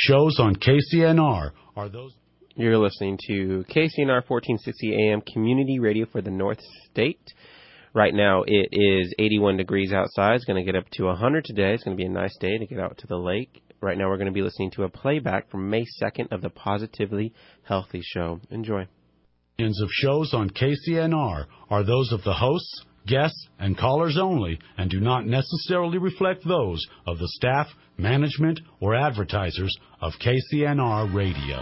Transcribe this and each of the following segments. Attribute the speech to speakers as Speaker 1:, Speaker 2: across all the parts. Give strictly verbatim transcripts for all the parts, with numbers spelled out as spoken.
Speaker 1: shows on K C N R are those...
Speaker 2: You're listening to K C N R fourteen sixty A M Community Radio for the North State. Right now it is eighty-one degrees outside. It's going to get up to one hundred today. It's going to be a nice day to get out to the lake. Right now we're going to be listening to a playback from May second of the Positively Healthy Show. Enjoy.
Speaker 1: Of shows on K C N R are those of the hosts, guests, and callers only, and do not necessarily reflect those of the staff, management, or advertisers of K C N R Radio.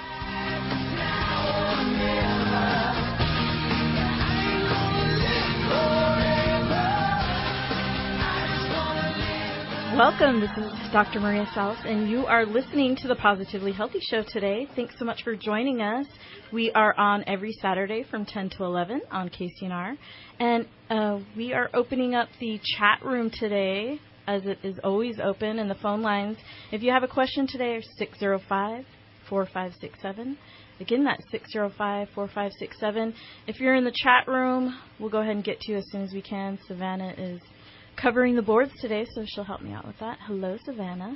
Speaker 3: Welcome, this is Doctor Maria Salas, and you are listening to the Positively Healthy Show today. Thanks so much for joining us. We are on every Saturday from ten to eleven on K C N R, and uh, we are opening up the chat room today, as it is always open, and the phone lines. If you have a question today, are six zero five, four five six seven. Again, that's six zero five, four five six seven. If you're in the chat room, we'll go ahead and get to you as soon as we can. Savannah is covering the boards today, so she'll help me out with that. Hello, Savannah.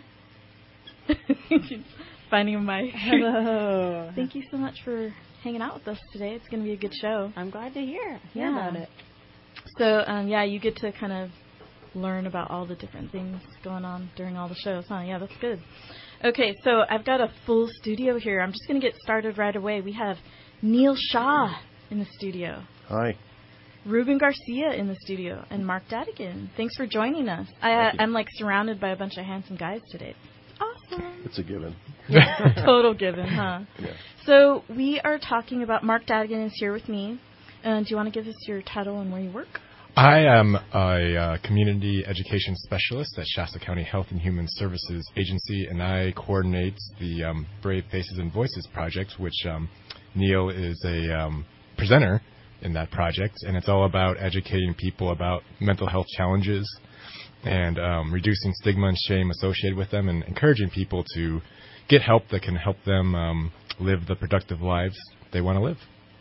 Speaker 3: Finding my...
Speaker 4: Hello.
Speaker 3: Thank you so much for hanging out with us today. It's going to be a good show.
Speaker 4: I'm glad to hear,
Speaker 3: yeah.
Speaker 4: hear about it.
Speaker 3: So, um, yeah, you get to kind of learn about all the different things going on during all the shows, huh? Yeah, that's good. Okay, so I've got a full studio here. I'm just going to get started right away. We have Neil Shaw in the studio.
Speaker 2: Hi.
Speaker 3: Ruben Garcia in the studio, and Mark Dadigan. Thanks for joining us. I, uh, I'm like surrounded by a bunch of handsome guys today. Awesome.
Speaker 2: It's a given.
Speaker 3: Yeah, total given, huh?
Speaker 2: Yeah.
Speaker 3: So we are talking about, Mark Dadigan is here with me. Uh, do you want to give us your title and where you work?
Speaker 5: I am a uh, community education specialist at Shasta County Health and Human Services Agency, and I coordinate the um, Brave Faces and Voices project, which um, Neil is a um, presenter in that project, and it's all about educating people about mental health challenges and um, reducing stigma and shame associated with them, and encouraging people to get help that can help them um, live the productive lives they want to live.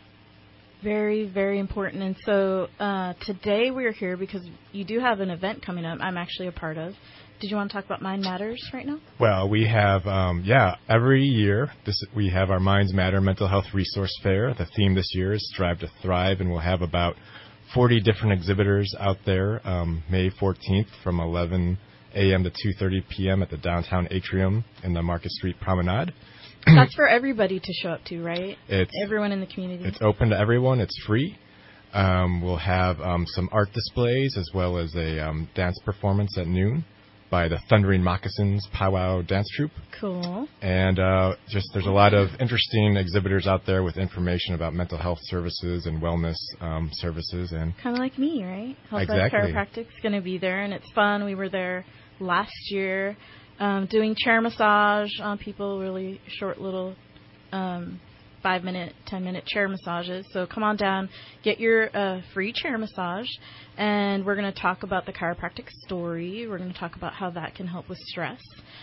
Speaker 3: Very, very important. And so uh, today we're here because you do have an event coming up I'm actually a part of. Did you want to talk about Mind Matters right now?
Speaker 5: Well, we have, um, yeah, every year this, we have our Minds Matter Mental Health Resource Fair. The theme this year is Strive to Thrive, and we'll have about forty different exhibitors out there um, May fourteenth from eleven a.m. to two thirty p.m. at the downtown atrium in the Market Street Promenade.
Speaker 3: That's for everybody to show up to, right?
Speaker 5: It's
Speaker 3: everyone in the community.
Speaker 5: It's open to everyone. It's free. Um, we'll have um, some art displays as well as a um, dance performance at noon by the Thundering Moccasins Powwow Dance Troupe.
Speaker 3: Cool.
Speaker 5: And uh, just there's a lot of interesting exhibitors out there with information about mental health services and wellness um, services. And
Speaker 3: kind of like me, right? Health
Speaker 5: exactly.
Speaker 3: Chiropractic's going to be there, and it's fun. We were there last year um, doing chair massage on people, really short little um, five-minute, ten-minute chair massages. So come on down, get your uh, free chair massage, and we're going to talk about the chiropractic story. We're going to talk about how that can help with stress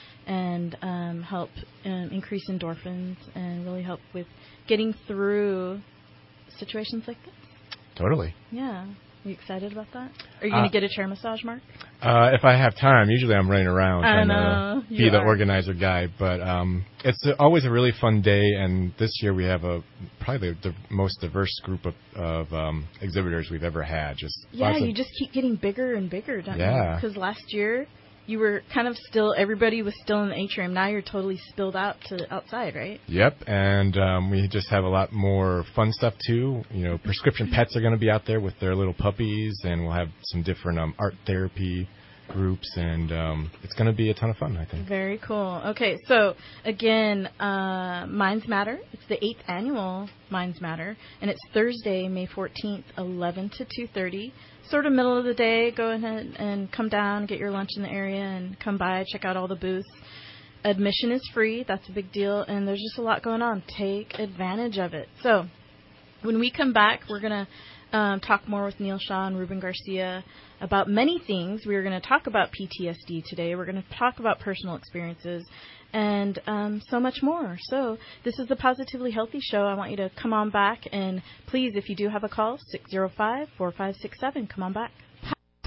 Speaker 3: and um, help um, increase endorphins and really help with getting through situations like this.
Speaker 5: Totally.
Speaker 3: Yeah. Are you excited about that? Are you going to
Speaker 5: uh,
Speaker 3: get a chair massage, Mark?
Speaker 5: Uh, if I have time. Usually I'm running around
Speaker 3: I
Speaker 5: trying
Speaker 3: know.
Speaker 5: to be
Speaker 3: You
Speaker 5: the
Speaker 3: are.
Speaker 5: organizer guy. But um, it's a, always a really fun day, and this year we have a probably the, the most diverse group of, of um, exhibitors we've ever had. Just
Speaker 3: Yeah,
Speaker 5: lots
Speaker 3: you
Speaker 5: of,
Speaker 3: just keep getting bigger and bigger, don't
Speaker 5: Yeah.
Speaker 3: you? Because last year you were kind of still, everybody was still in the atrium. Now you're totally spilled out to outside, right?
Speaker 5: Yep, and um, we just have a lot more fun stuff too. You know, prescription pets are going to be out there with their little puppies, and we'll have some different um, art therapy groups, and um, it's going to be a ton of fun, I think.
Speaker 3: Very cool. Okay, so again, uh, Minds Matter. It's the eighth annual Minds Matter, and it's Thursday, May fourteenth, eleven to two thirty. Sort of middle of the day. Go ahead and come down, get your lunch in the area, and come by, check out all the booths. Admission is free. That's a big deal, and there's just a lot going on. Take advantage of it. So when we come back, we're going to um, talk more with Neil Shaw and Ruben Garcia about many things. We're going to talk about P T S D today. We're going to talk about personal experiences and um, so much more. So this is the Positively Healthy Show. I want you to come on back, and please, if you do have a call, six zero five, four five six seven, come on back.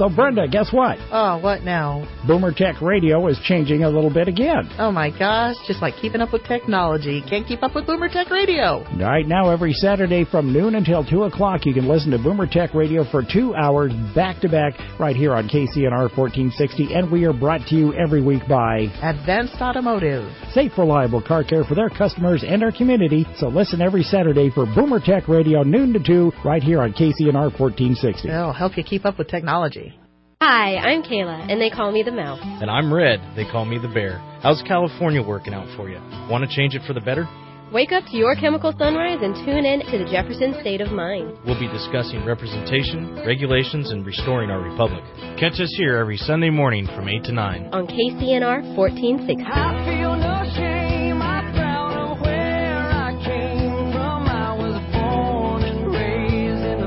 Speaker 6: So, Brenda, guess what?
Speaker 7: Oh, what now?
Speaker 6: Boomer Tech Radio is changing a little bit again.
Speaker 7: Oh, my gosh. Just like keeping up with technology. Can't keep up with Boomer Tech Radio.
Speaker 6: Right now, every Saturday from noon until two o'clock, you can listen to Boomer Tech Radio for two hours back-to-back right here on K C N R fourteen sixty. And we are brought to you every week by
Speaker 7: Advanced Automotive.
Speaker 6: Safe, reliable car care for their customers and our community. So listen every Saturday for Boomer Tech Radio, noon to two, right here on K C N R fourteen sixty.
Speaker 7: It'll help you keep up with technology.
Speaker 8: Hi, I'm Kayla, and they call me the Mouse.
Speaker 9: And I'm Red. They call me the Bear. How's California working out for you? Want to change it for the better?
Speaker 8: Wake up to your chemical sunrise and tune in to the Jefferson State of Mind.
Speaker 9: We'll be discussing representation, regulations, and restoring our republic. Catch us here every Sunday morning from eight to nine.
Speaker 8: On K C N R fourteen sixty.
Speaker 10: I feel no shame. I'm proud of where I came from. I was born and raised in the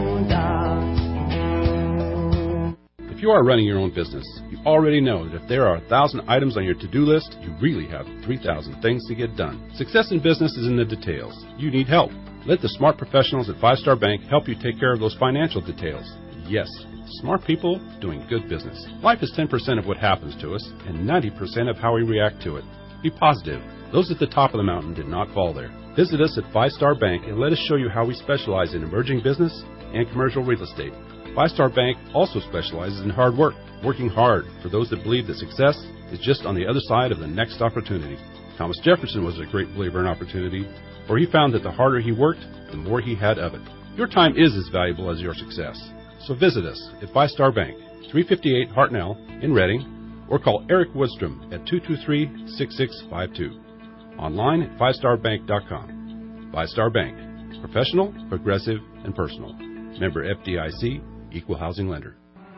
Speaker 10: boondocks.
Speaker 11: If you are running your own business, you already know that if there are a thousand items on your to-do list, you really have three thousand things to get done. Success in business is in the details. You need help. Let the smart professionals at Five Star Bank help you take care of those financial details. Yes, smart people doing good business. Life is ten percent of what happens to us and ninety percent of how we react to it. Be positive. Those at the top of the mountain did not fall there. Visit us at Five Star Bank and let us show you how we specialize in emerging business and commercial real estate. Five Star Bank also specializes in hard work, working hard for those that believe that success is just on the other side of the next opportunity. Thomas Jefferson was a great believer in opportunity, for he found that the harder he worked, the more he had of it. Your time is as valuable as your success. So visit us at Five Star Bank, three fifty-eight Hartnell in Reading, or call Eric Woodstrom at two two three, six six five two. Online at five star bank dot com. Five Star Bank, professional, progressive, and personal. Member F D I C, Equal Housing Lender.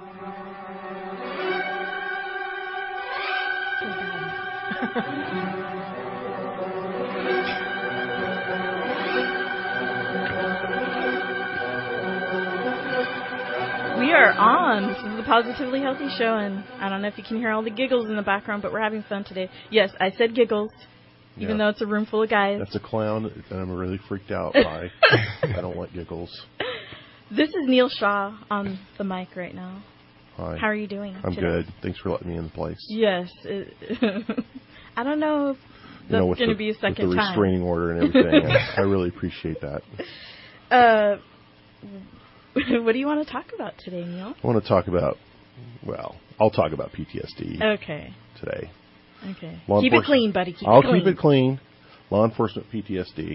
Speaker 3: We are on. This is the Positively Healthy Show, and I don't know if you can hear all the giggles in the background, but we're having fun today. Yes, I said giggles, even
Speaker 12: yeah.
Speaker 3: though it's a room full of guys.
Speaker 12: That's a clown that I'm really freaked out by. I don't like giggles.
Speaker 3: This is Neil Shaw on the mic right now.
Speaker 12: Hi.
Speaker 3: How are you doing
Speaker 12: I'm
Speaker 3: today?
Speaker 12: good. Thanks for letting me in the place.
Speaker 3: Yes. It, I don't know if
Speaker 12: you know,
Speaker 3: that's going to be a second
Speaker 12: with the
Speaker 3: time.
Speaker 12: restraining order and everything. I, I really appreciate that.
Speaker 3: Uh, what do you want to talk about today, Neil?
Speaker 12: I want to talk about, well, I'll talk about P T S D
Speaker 3: okay.
Speaker 12: today.
Speaker 3: Okay.
Speaker 12: Law
Speaker 3: keep it clean, buddy. Keep
Speaker 12: I'll
Speaker 3: it clean.
Speaker 12: keep it clean. Law enforcement P T S D.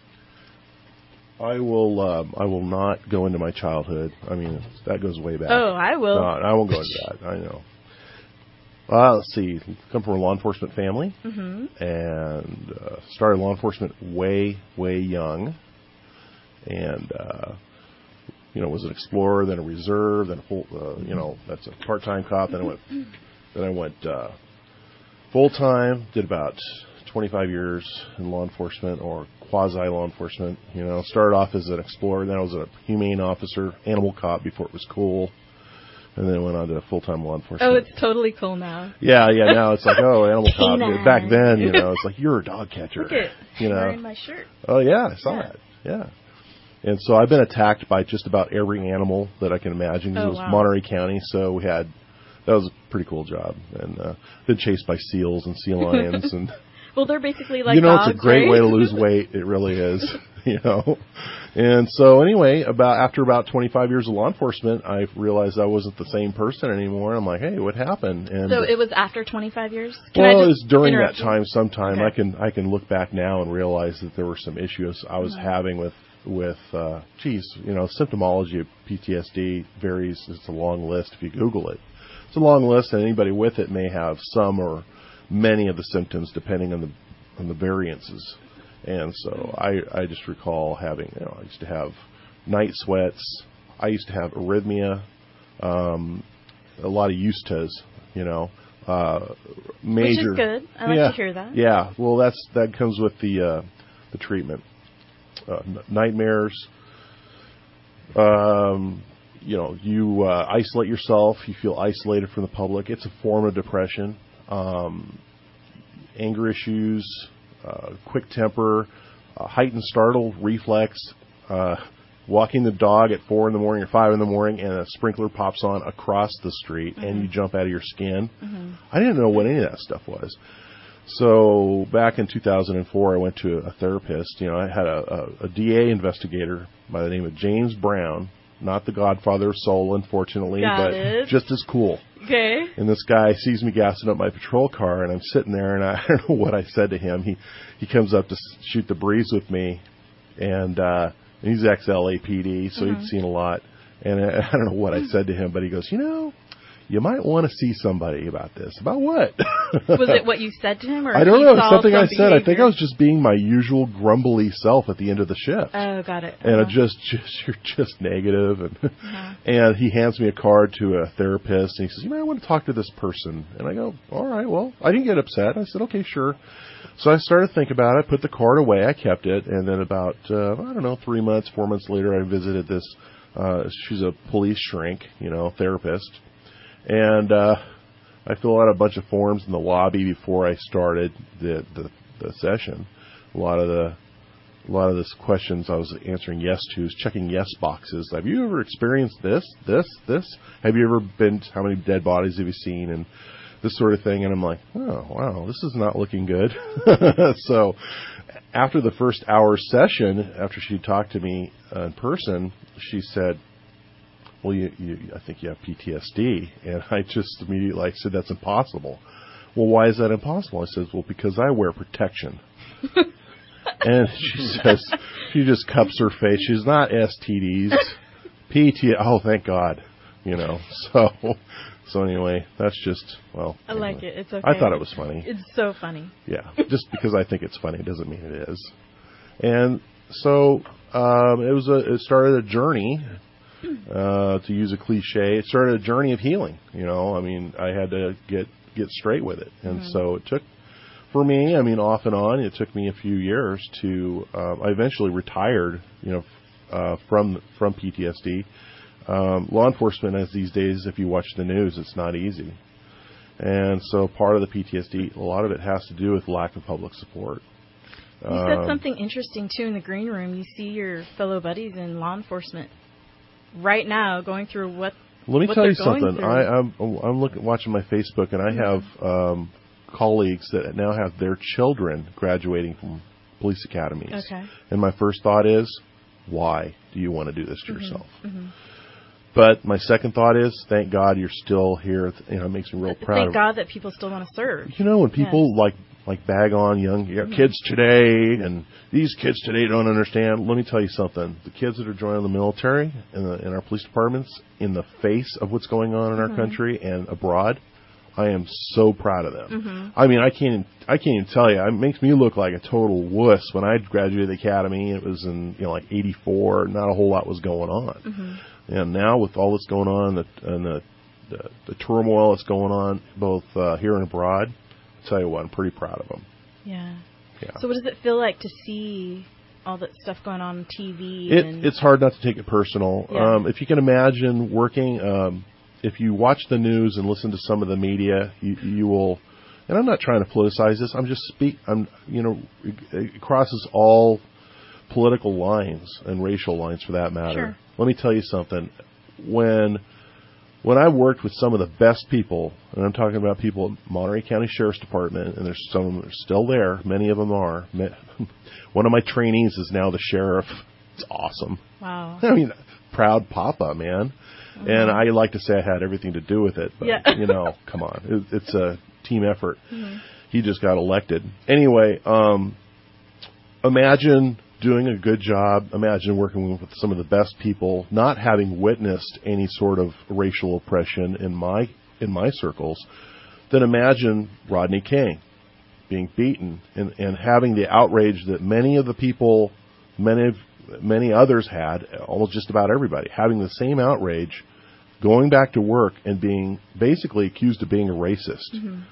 Speaker 12: I will. Um, I will not go into my childhood. I mean, that goes way back.
Speaker 3: Oh, I will.
Speaker 12: No, I won't go into that. I know. Uh, let's see. Come from a law enforcement family,
Speaker 3: mm-hmm.
Speaker 12: and uh, started law enforcement way, way young, and uh, you know, was an explorer, then a reserve, then a full. Uh, you know, that's a part-time cop. Then I went. Then I went uh, full-time. Did about twenty-five years in law enforcement or quasi-law enforcement. You know, started off as an explorer, then I was a humane officer, animal cop before it was cool, and then went on to full-time law enforcement.
Speaker 3: Oh, it's totally cool now.
Speaker 12: Yeah, yeah, now it's like, oh, animal cop. Back then, you know, it's like, you're a dog catcher.
Speaker 3: Look at
Speaker 12: you know?
Speaker 3: wearing my shirt.
Speaker 12: Oh, yeah, I saw
Speaker 3: yeah.
Speaker 12: that. Yeah. And so I've been attacked by just about every animal that I can imagine.
Speaker 3: Oh,
Speaker 12: it was
Speaker 3: wow.
Speaker 12: Monterey County, so we had, that was a pretty cool job. And uh, been chased by seals and sea lions and...
Speaker 3: Well, they're basically like
Speaker 12: you know,
Speaker 3: dogs,
Speaker 12: it's a great
Speaker 3: right?
Speaker 12: way to lose weight. It really is, you know. And so anyway, about after about twenty-five years of law enforcement, I realized I wasn't the same person anymore. I'm like, hey, what happened? And
Speaker 3: so it was after twenty-five years? Can
Speaker 12: well,
Speaker 3: I just
Speaker 12: it was during that
Speaker 3: you?
Speaker 12: time. Sometime
Speaker 3: okay.
Speaker 12: I can I can look back now and realize that there were some issues I was
Speaker 3: mm-hmm.
Speaker 12: having with with, uh, geez, you know, symptomology of P T S D varies. It's a long list if you Google it. It's a long list, and anybody with it may have some or many of the symptoms depending on the on the variances. And so I, I just recall having, you know, I used to have night sweats. I used to have arrhythmia, um, a lot of Eustas, you know, uh, major.
Speaker 3: Which is good. I like
Speaker 12: yeah,
Speaker 3: to hear that.
Speaker 12: Yeah. Well, that's, that comes with the, uh, the treatment. Uh, n- nightmares, um, you know, you, uh, isolate yourself. You feel isolated from the public. It's a form of depression. Um, anger issues, uh, quick temper, uh, heightened startle reflex, uh, walking the dog at four in the morning or five in the morning, and a sprinkler pops on across the street, mm-hmm. and you jump out of your skin. Mm-hmm. I didn't know what any of that stuff was. So back in two thousand four, I went to a therapist. You know, I had a, a, a D A investigator by the name of James Brown, not the Godfather of Soul, unfortunately,
Speaker 3: Got
Speaker 12: but
Speaker 3: it.
Speaker 12: just as cool.
Speaker 3: Okay.
Speaker 12: And this guy sees me gassing up my patrol car, and I'm sitting there, and I, I don't know what I said to him. He he comes up to shoot the breeze with me, and uh, he's ex-L A P D, so mm-hmm. he'd seen a lot. And I, I don't know what I said to him, but he goes, you know, you might want to see somebody about this. About what?
Speaker 3: Was it what you said to him? Or
Speaker 12: I don't
Speaker 3: he
Speaker 12: know.
Speaker 3: saw
Speaker 12: Something
Speaker 3: some
Speaker 12: I said.
Speaker 3: behavior?
Speaker 12: I think I was just being my usual grumbly self at the end of the shift.
Speaker 3: Oh, got it.
Speaker 12: And
Speaker 3: uh-huh.
Speaker 12: it just, just, you're just negative. And,
Speaker 3: uh-huh.
Speaker 12: and he hands me a card to a therapist, and he says, you might want to talk to this person. And I go, all right, well, I didn't get upset. I said, okay, sure. So I started to think about it, put the card away, I kept it, and then about, uh, I don't know, three months, four months later, I visited this, uh, she's a police shrink, you know, therapist. And uh, I filled out a bunch of forms in the lobby before I started the, the the session. A lot of the a lot of the questions I was answering yes to, checking yes boxes. Have you ever experienced this, this, this? Have you ever been? To, how many dead bodies have you seen? And this sort of thing. And I'm like, oh wow, this is not looking good. So after the first hour session, after she talked to me uh, in person, she said, well, you, you, I think you have P T S D. And I just immediately like, said, that's impossible. Well, why is that impossible? I says, well, because I wear protection. And she says, she just cups her face. She's not S T Ds. P T S D. Oh, thank God. You know, so, so anyway, that's just, well.
Speaker 3: I like
Speaker 12: anyway.
Speaker 3: it. It's okay.
Speaker 12: I thought it was funny.
Speaker 3: It's so funny.
Speaker 12: Yeah. Just because I think it's funny doesn't mean it is. And so, um, it was a, it started a journey. Uh, to use a cliche, it started a journey of healing. You know, I mean, I had to get get straight with it, and mm-hmm. so it took for me. I mean, off and on, it took me a few years to. Uh, I eventually retired. You know, uh, from from P T S D. Um, law enforcement, as these days, if you watch the news, it's not easy, and so part of the P T S D, a lot of it has to do with lack of public support.
Speaker 3: You um, said something interesting too in the green room. You see your fellow buddies in law enforcement right now going through what
Speaker 12: let me
Speaker 3: what
Speaker 12: tell you
Speaker 3: going
Speaker 12: something. I, I'm I'm looking watching my Facebook, and I have um, colleagues that now have their children graduating from police academies.
Speaker 3: Okay.
Speaker 12: And my first thought is, why do you want to do this to
Speaker 3: mm-hmm.
Speaker 12: yourself?
Speaker 3: Mm-hmm.
Speaker 12: But my second thought is, thank God you're still here. You know, it makes me real proud.
Speaker 3: Thank
Speaker 12: of
Speaker 3: God that people still want to serve.
Speaker 12: You know, when people
Speaker 3: yes.
Speaker 12: like like bag on young you know, mm-hmm. kids today, and these kids today don't understand. Let me tell you something. The kids that are joining the military and in, in our police departments, in the face of what's going on in
Speaker 3: mm-hmm.
Speaker 12: our country and abroad, I am so proud of them.
Speaker 3: Mm-hmm.
Speaker 12: I mean, I can't I can't even tell you. It makes me look like a total wuss. When I graduated the academy, it was in you know like eighty-four. Not a whole lot was going on.
Speaker 3: Mm-hmm.
Speaker 12: And now with all that's going on, the, and the, the the turmoil that's going on both uh, here and abroad, I'll tell you what, I'm pretty proud of them.
Speaker 3: Yeah.
Speaker 12: Yeah.
Speaker 3: So what does it feel like to see all that stuff going on on T V?
Speaker 12: It,
Speaker 3: and
Speaker 12: it's hard not to take it personal.
Speaker 3: Yeah.
Speaker 12: Um, if you can imagine working, um, if you watch the news and listen to some of the media, you, you will. And I'm not trying to politicize this. I'm just speak. I'm you know, it, it crosses all political lines and racial lines for that matter.
Speaker 3: Sure.
Speaker 12: Let me tell you something. When when I worked with some of the best people, and I'm talking about people at Monterey County Sheriff's Department, and there's some of them are still there. Many of them are. One of my trainees is now the sheriff. It's awesome.
Speaker 3: Wow.
Speaker 12: I mean, proud papa, man. Mm-hmm. And I like to say I had everything to do with it, but
Speaker 3: yeah.
Speaker 12: you know, come on, it, it's a team effort.
Speaker 3: Mm-hmm.
Speaker 12: He just got elected. Anyway, um, imagine doing a good job. Imagine working with some of the best people, not having witnessed any sort of racial oppression in my in my circles. Then imagine Rodney King being beaten and, and having the outrage that many of the people, many of, many others had, almost just about everybody, having the same outrage, going back to work and being basically accused of being a racist.
Speaker 3: Mm-hmm.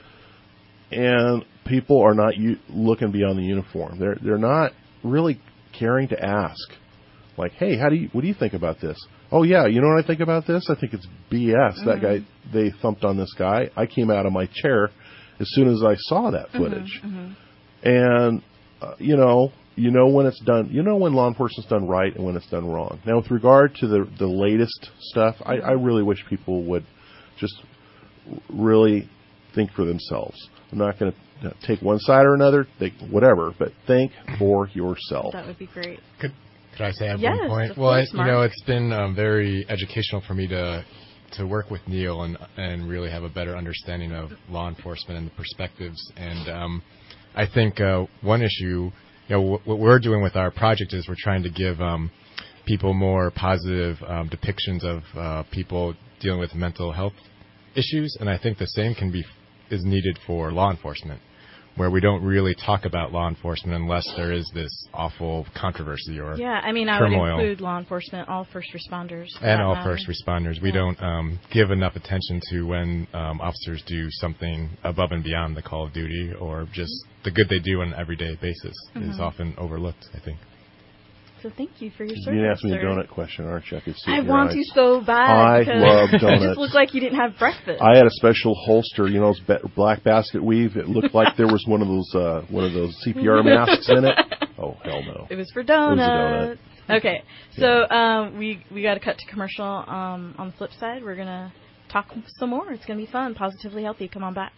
Speaker 12: And people are not u- looking beyond the uniform. They're they're not really caring to ask, like, hey, how do you, what do you think about this? Oh, yeah, you know what I think about this? I think it's B S. Mm-hmm. That guy, they thumped on this guy. I came out of my chair as soon as I saw that footage.
Speaker 3: Mm-hmm.
Speaker 12: And, uh, you know, you know when it's done. You know when law enforcement's done right and when it's done wrong. Now, with regard to the the latest stuff, I, I really wish people would just really think for themselves. I'm not going to take one side or another, think whatever, but think for yourself.
Speaker 3: That would be great.
Speaker 5: Could could I say at
Speaker 3: yes,
Speaker 5: one point?
Speaker 3: Of
Speaker 5: well,
Speaker 3: course,
Speaker 5: I, you know, it's been um, very educational for me to to work with Neil and and really have a better understanding of law enforcement and the perspectives. And um, I think uh, one issue, you know, w- what we're doing with our project is we're trying to give um, people more positive um, depictions of uh, people dealing with mental health issues, and I think the same can be is needed for law enforcement, where we don't really talk about law enforcement unless there is this awful controversy or
Speaker 3: yeah. I mean,
Speaker 5: turmoil.
Speaker 3: I would include law enforcement, all first responders,
Speaker 5: and all
Speaker 3: matter.
Speaker 5: first responders. We
Speaker 3: yeah.
Speaker 5: don't um, give enough attention to when um, officers do something above and beyond the call of duty, or just the good they do on an everyday basis
Speaker 3: mm-hmm.
Speaker 5: is often overlooked, I think.
Speaker 3: So thank you for your service,
Speaker 12: You're going to ask me
Speaker 3: sir.
Speaker 12: a donut question, aren't you? I could see
Speaker 3: I
Speaker 12: it in your
Speaker 3: want
Speaker 12: eyes.
Speaker 3: to so bad.
Speaker 12: I
Speaker 3: because
Speaker 12: love
Speaker 3: You
Speaker 12: donuts.
Speaker 3: just look like you didn't have breakfast.
Speaker 12: I had a special holster, you know, those black basket weave. It looked like there was one of those uh, one of those C P R masks in it. Oh hell no!
Speaker 3: It was for donuts.
Speaker 12: It was a donut.
Speaker 3: Okay, so um, we we got to cut to commercial. Um, on the flip side, we're gonna talk some more. It's gonna be fun. Positively Healthy. Come on back.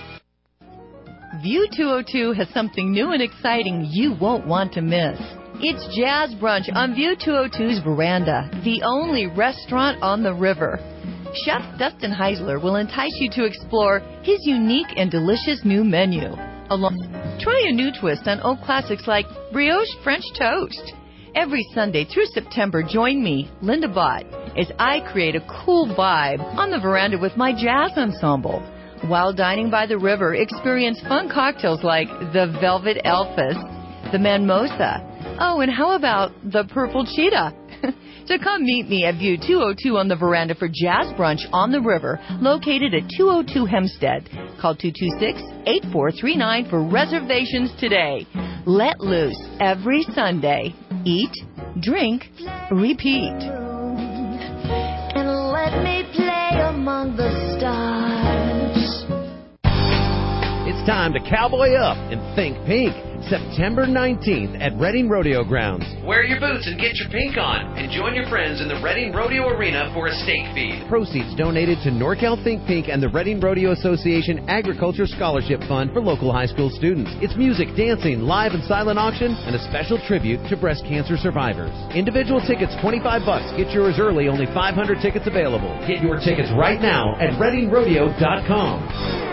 Speaker 7: View two oh two has something new and exciting you won't want to miss. It's Jazz Brunch on View two oh two's veranda, the only restaurant on the river. Chef Dustin Heisler will entice you to explore his unique and delicious new menu. Along, try a new twist on old classics like brioche French toast. Every Sunday through September, join me, Linda Bott, as I create a cool vibe on the veranda with my jazz ensemble. While dining by the river, experience fun cocktails like the Velvet Elvis, the Manmosa. Oh, and how about the Purple Cheetah? So come meet me at View two oh two on the veranda for Jazz Brunch on the river, located at two oh two Hempstead. Call two two six, eight four three nine for reservations today. Let loose every Sunday. Eat, drink, repeat.
Speaker 10: And let me play among the stars.
Speaker 13: It's time to cowboy up and think pink. September nineteenth at Reading Rodeo Grounds.
Speaker 14: Wear your boots and get your pink on, and join your friends in the Reading Rodeo Arena for a steak feed.
Speaker 13: Proceeds donated to NorCal Think Pink and the Reading Rodeo Association Agriculture Scholarship Fund for local high school students. It's music, dancing, live and silent auction, and a special tribute to breast cancer survivors. Individual tickets twenty-five bucks. Get yours early. Only five hundred tickets available. Get your tickets right now at reading rodeo dot com.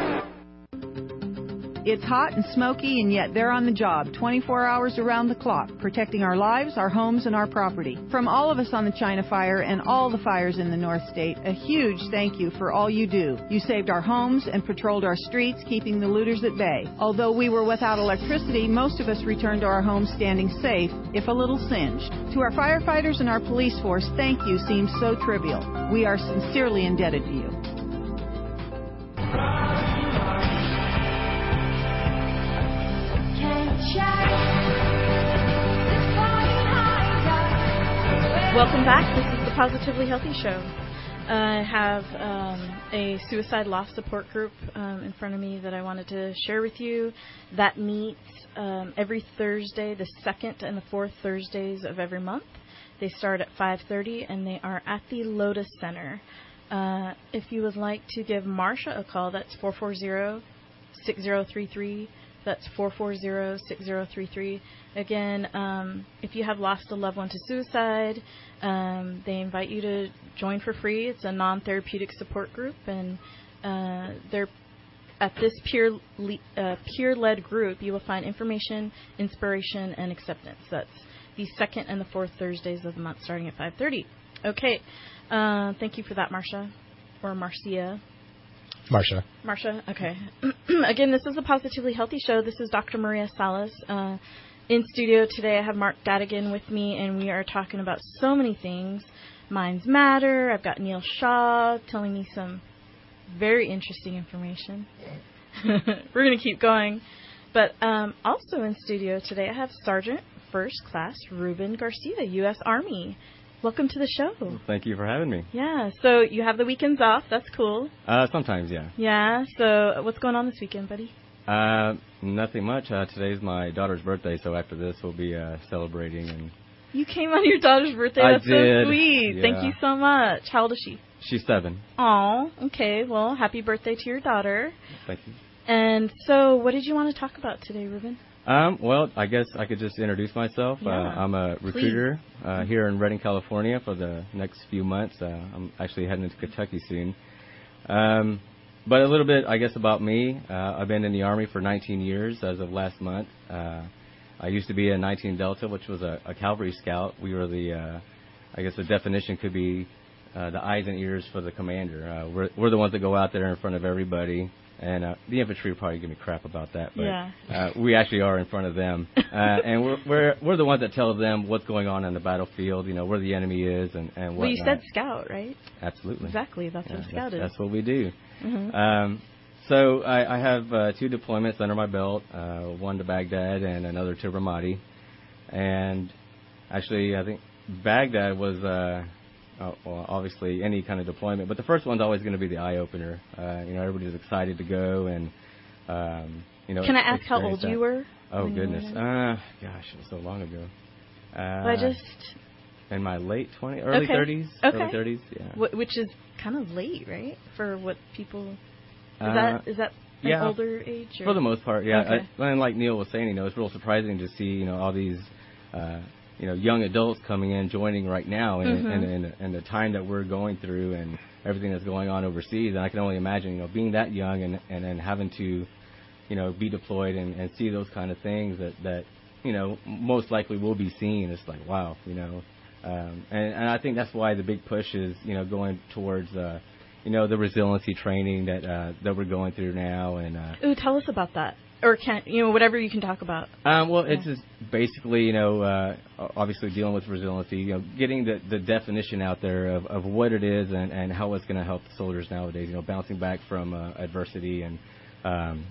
Speaker 15: It's hot and smoky, and yet they're on the job twenty-four hours around the clock, protecting our lives, our homes, and our property. From all of us on the China Fire and all the fires in the North State, a huge thank you for all you do. You saved our homes and patrolled our streets, keeping the looters at bay. Although we were without electricity, most of us returned to our homes standing safe, if a little singed. To our firefighters and our police force, thank you seems so trivial. We are sincerely indebted to you.
Speaker 3: Welcome back. This is the Positively Healthy Show. I have um, a suicide loss support group um, in front of me that I wanted to share with you that meets um, every Thursday, the second and the fourth Thursdays of every month. They start at five thirty, and they are at the Lotus Center. Uh, if you would like to give Marsha a call, that's four four zero, six zero three three. That's four four zero, six zero three three. Again, um, if you have lost a loved one to suicide, um, they invite you to join for free. It's a non-therapeutic support group, and uh, they're at this peer le- uh, peer-led group, you will find information, inspiration, and acceptance. That's the second and the fourth Thursdays of the month, starting at five thirty. Okay. Uh, thank you for that, Marsha, or Marcia.
Speaker 5: Marsha.
Speaker 3: Marsha, okay. Again, this is the Positively Healthy Show. This is Doctor Maria Salas. Uh, in studio today, I have Mark Gadigan with me, and we are talking about so many things. Minds Matter. I've got Neil Shaw telling me some very interesting information. We're going to keep going. But um, also in studio today, I have Sergeant First Class Ruben Garcia, U S Army. Welcome to the show.
Speaker 16: Thank you for having me.
Speaker 3: Yeah, so you have the weekends off. That's cool.
Speaker 16: Uh, sometimes, yeah.
Speaker 3: Yeah, so what's going on this weekend, buddy?
Speaker 16: Uh, nothing much. Uh, today's my daughter's birthday, so after this we'll be uh, celebrating. And
Speaker 3: You came on your daughter's birthday.
Speaker 16: I
Speaker 3: That's
Speaker 16: did.
Speaker 3: so sweet.
Speaker 16: Yeah.
Speaker 3: Thank you so much. How old is she?
Speaker 16: She's seven.
Speaker 3: Oh, okay. Well, happy birthday to your daughter.
Speaker 16: Thank you.
Speaker 3: And so, what did you want to talk about today, Ruben?
Speaker 16: Um, well, I guess I could just introduce myself.
Speaker 3: Yeah,
Speaker 16: uh, I'm a recruiter uh, here in Redding, California for the next few months. Uh, I'm actually heading into Kentucky soon. Um, but a little bit, I guess, about me. Uh, I've been in the Army for nineteen years as of last month. Uh, I used to be a nineteen Delta, which was a, a cavalry scout. We were the, uh, I guess the definition could be uh, the eyes and ears for the commander. Uh, we're, we're the ones that go out there in front of everybody. And uh, the infantry will probably give me crap about that, but
Speaker 3: Yeah.
Speaker 16: uh, we actually are in front of them, uh, and we're we're we're the ones that tell them what's going on in the battlefield. You know where the enemy is and and
Speaker 3: Well,
Speaker 16: whatnot.
Speaker 3: you said scout, right?
Speaker 16: Absolutely.
Speaker 3: Exactly. That's
Speaker 16: Yeah,
Speaker 3: what a scout
Speaker 16: that's,
Speaker 3: is.
Speaker 16: that's what we do.
Speaker 3: Mhm.
Speaker 16: Um, so I, I have uh, two deployments under my belt, uh, one to Baghdad and another to Ramadi, and actually I think Baghdad was. Uh, Uh, well, obviously any kind of deployment, but the first one's always going to be the eye opener. Uh, you know, everybody's excited to go, and um, you know.
Speaker 3: Can I ask how
Speaker 16: experience
Speaker 3: old
Speaker 16: that.
Speaker 3: you were?
Speaker 16: Oh
Speaker 3: when you were
Speaker 16: goodness,
Speaker 3: there?
Speaker 16: uh, gosh, it was so long ago. Uh,
Speaker 3: I just
Speaker 16: in my late twenties, early
Speaker 3: Okay.
Speaker 16: thirties,
Speaker 3: Okay.
Speaker 16: early thirties, yeah.
Speaker 3: Wh- which is kind of late, right? For what people. Is
Speaker 16: Uh,
Speaker 3: that is that an
Speaker 16: yeah,
Speaker 3: older age? Or?
Speaker 16: For the most part, yeah.
Speaker 3: Okay.
Speaker 16: I, and like Neil was saying, you know, it's real surprising to see, you know, all these, uh, you know, young adults coming in, joining right now, and
Speaker 3: Mhm.
Speaker 16: and, and and the time that we're going through, and everything that's going on overseas. And I can only imagine, you know, being that young and and then having to, you know, be deployed and, and see those kind of things that that you know most likely will be seen. It's like, wow, you know, um, and and I think that's why the big push is, you know, going towards. Uh, you know, the resiliency training that uh, that we're going through now, and uh,
Speaker 3: Ooh, tell us about that, or can you know whatever you can talk about.
Speaker 16: Um, well,
Speaker 3: Yeah.
Speaker 16: it's just basically, you know, uh, obviously dealing with resiliency, you know, getting the, the definition out there of, of what it is and, and how it's going to help the soldiers nowadays, you know, bouncing back from uh, adversity and um,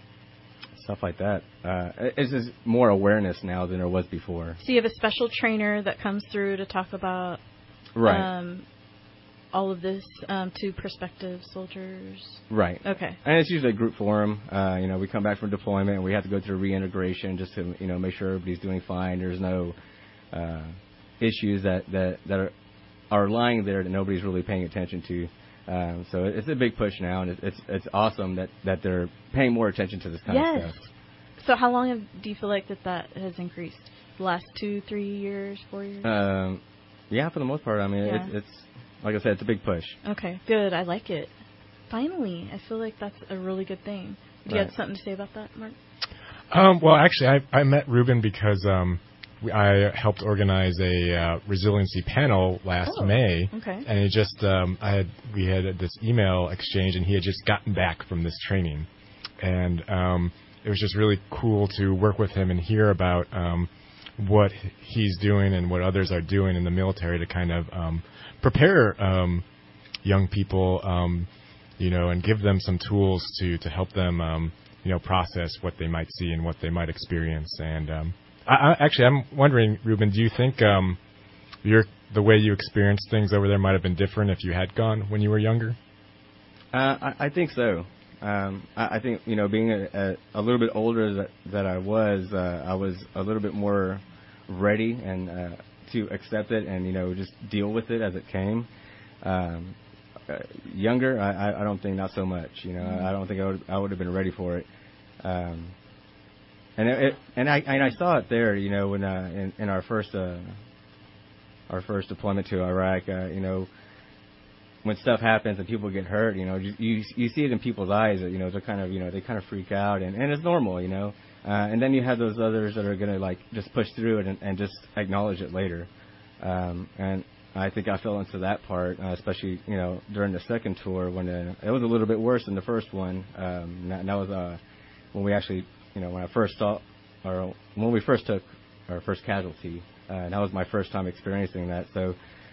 Speaker 16: stuff like that. Uh, it's just more awareness now than there was before.
Speaker 3: So you have a special trainer that comes through to talk about
Speaker 16: Right.
Speaker 3: um, all of this um, to prospective soldiers.
Speaker 16: Right.
Speaker 3: Okay.
Speaker 16: And it's usually a group forum. Uh, you know, we come back from deployment and we have to go through reintegration just to, you know, make sure everybody's doing fine. There's no uh, issues that, that, that are, are lying there that nobody's really paying attention to. Um, so it's a big push now, and it's it's, it's awesome that, that they're paying more attention to this kind
Speaker 3: Yes.
Speaker 16: of stuff.
Speaker 3: So how long have, do you feel like that that has increased? The last two, three years, four years?
Speaker 16: Um, yeah, for the most part. I mean,
Speaker 3: Yeah.
Speaker 16: it's, it's like I said, it's a big push.
Speaker 3: Okay, good. I like it. Finally, I feel like that's a really good thing. Do you
Speaker 5: Right.
Speaker 3: have something to say about that, Mark?
Speaker 5: Um, well, actually, I, I met Ruben because um, we- I helped organize a uh, resiliency panel last
Speaker 3: Oh,
Speaker 5: May,
Speaker 3: okay.
Speaker 5: and it just um, I had we had this email exchange, and he had just gotten back from this training, and um, it was just really cool to work with him and hear about um, what he's doing and what others are doing in the military to kind of um, prepare um, young people, um, you know, and give them some tools to to help them. Um, you know, process what they might see and what they might experience. And um, I, I, actually, I'm wondering, Ruben, do you think um, your the way you experienced things over there might have been different if you had gone when you were younger?
Speaker 16: Uh, I, I think so. Um, I, I think, you know, being a, a, a little bit older that, that I was, uh, I was a little bit more ready and uh, to accept it and, you know, just deal with it as it came. Um, Uh, younger, I, I, I don't think not so much. You know,
Speaker 3: Mm-hmm.
Speaker 16: I don't think I would I would have been ready for it. Um, and it, it, and I and I saw it there. You know, when uh, in, in our first uh, our first deployment to Iraq. Uh, you know, when stuff happens and people get hurt, you know, you you, you see it in people's eyes. That, you know, they're kind of you know they kind of freak out, and, and it's normal. You know, uh, and then you have those others that are gonna like just push through it and, and just acknowledge it later. Um, and I think I fell into that part, uh, especially, you know, during the second tour when uh, it was a little bit worse than the first one. Um, and that, and that was uh, when we actually, you know, when I first saw, or when we first took our first casualty. Uh, and that was my first time experiencing that. So,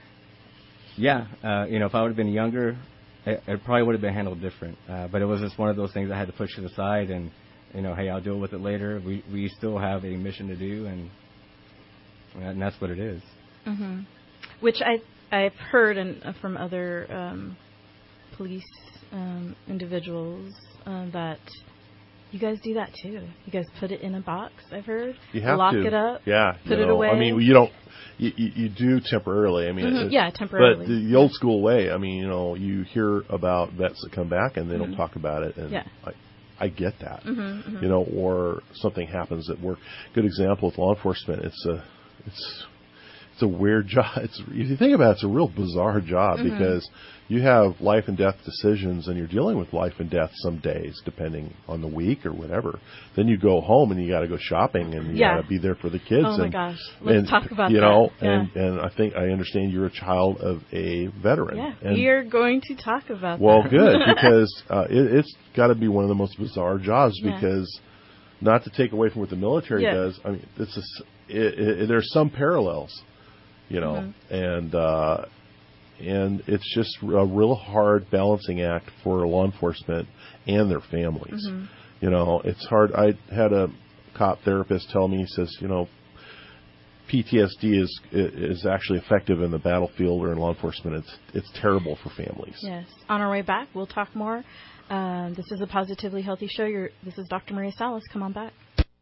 Speaker 16: yeah, uh, you know, if I would have been younger, it, it probably would have been handled different. Uh, but it was just one of those things I had to push to the side and, you know, hey, I'll deal with it later. We we still have a mission to do, and and that's what it is.
Speaker 3: Mm-hmm. Which I I've heard and uh, from other um, police um, individuals uh, that you guys do that too. You guys put it in a box, I've heard.
Speaker 12: You have
Speaker 3: Lock
Speaker 12: to.
Speaker 3: it up.
Speaker 12: Yeah.
Speaker 3: Put
Speaker 12: you
Speaker 3: it
Speaker 12: know,
Speaker 3: away.
Speaker 12: I mean, you don't. You, you, you do temporarily. I mean,
Speaker 3: Mhm,
Speaker 12: it,
Speaker 3: yeah, temporarily.
Speaker 12: But the, the old school way. I mean, you know, you hear about vets that come back and they
Speaker 3: Mhm.
Speaker 12: don't talk about it, and
Speaker 3: Yeah.
Speaker 12: I, I get that.
Speaker 3: Mhm, mhm.
Speaker 12: You know, or something happens at work. Good example with law enforcement. It's a, it's, it's a weird job. It's if you think about it, it's a real bizarre job
Speaker 3: Mhm.
Speaker 12: because you have life and death decisions, and you're dealing with life and death some days, depending on the week or whatever. Then you go home and you got to go shopping, and you
Speaker 3: Yeah.
Speaker 12: got to be there for the kids.
Speaker 3: Oh my
Speaker 12: and,
Speaker 3: gosh. Let's
Speaker 12: and,
Speaker 3: talk about
Speaker 12: you
Speaker 3: that.
Speaker 12: know,
Speaker 3: Yeah.
Speaker 12: and and I think I understand you're a child of a veteran.
Speaker 3: Yeah,
Speaker 12: and,
Speaker 3: we are going to talk about
Speaker 12: well,
Speaker 3: that.
Speaker 12: good, because uh, it, it's got to be one of the most bizarre jobs.
Speaker 3: Yeah.
Speaker 12: Because not to take away from what the military
Speaker 3: Yeah.
Speaker 12: does, I mean, it's a s it, it, there's some parallels, you know,
Speaker 3: Mhm.
Speaker 12: and uh, and it's just a real hard balancing act for law enforcement and their families.
Speaker 3: Mhm.
Speaker 12: You know, it's hard. I had a cop therapist tell me, he says, you know, P T S D is is actually effective in the battlefield or in law enforcement. It's it's terrible for families.
Speaker 3: Yes. On our way back, we'll talk more. Um, this is a Positively Healthy Show. You're, this is Doctor Maria Salas. Come on back.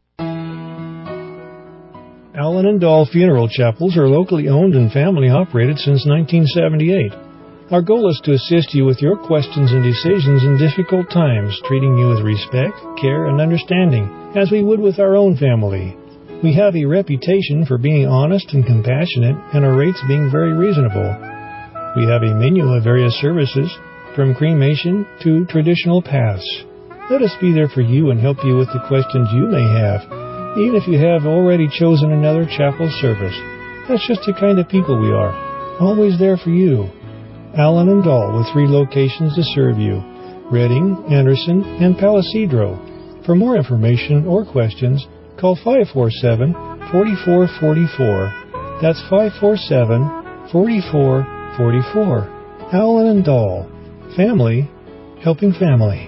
Speaker 17: Allen and Dahl Funeral Chapels are locally owned and family operated since nineteen seventy-eight. Our goal is to assist you with your questions and decisions in difficult times, treating you with respect, care, and understanding, as we would with our own family. We have a reputation for being honest and compassionate, and our rates being very reasonable. We have a menu of various services, from cremation to traditional paths. Let us be there for you and help you with the questions you may have, even if you have already chosen another chapel service. That's just the kind of people we are, always there for you. Allen and Dahl, with three locations to serve you: Redding, Anderson, and Palisadro. For more information or questions, call five four seven, four four four four. That's five four seven, four four four four. Allen and Dahl. Family helping family.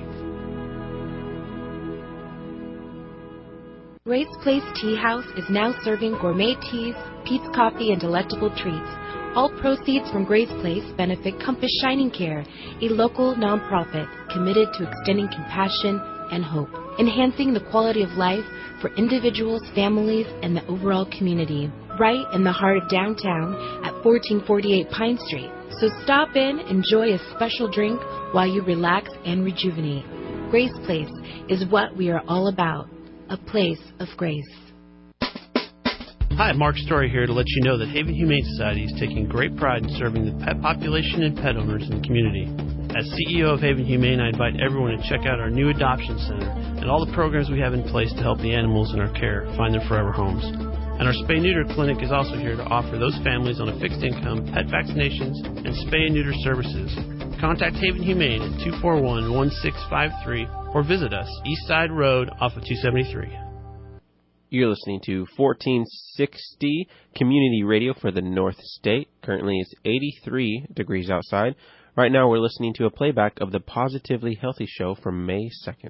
Speaker 18: Grace Place Tea House is now serving gourmet teas, Pete's Coffee, and delectable treats. All proceeds from Grace Place benefit Compass Shining Care, a local nonprofit committed to extending compassion and hope, enhancing the quality of life for individuals, families, and the overall community. Right in the heart of downtown at fourteen forty-eight Pine Street. So stop in, enjoy a special drink while you relax and rejuvenate. Grace Place is what we are all about, a place of grace.
Speaker 19: Hi, Mark Story here to let you know that Haven Humane Society is taking great pride in serving the pet population and pet owners in the community. As C E O of Haven Humane, I invite everyone to check out our new adoption center and all the programs we have in place to help the animals in our care find their forever homes. And our spay-neuter clinic is also here to offer those families on a fixed income pet vaccinations and spay and neuter services. Contact Haven Humane at two four one, one six five three or visit us East Side Road off of two seventy-three.
Speaker 2: You're listening to fourteen sixty Community Radio for the North State. Currently it's eighty-three degrees outside. Right now we're listening to a playback of the Positively Healthy Show from May second.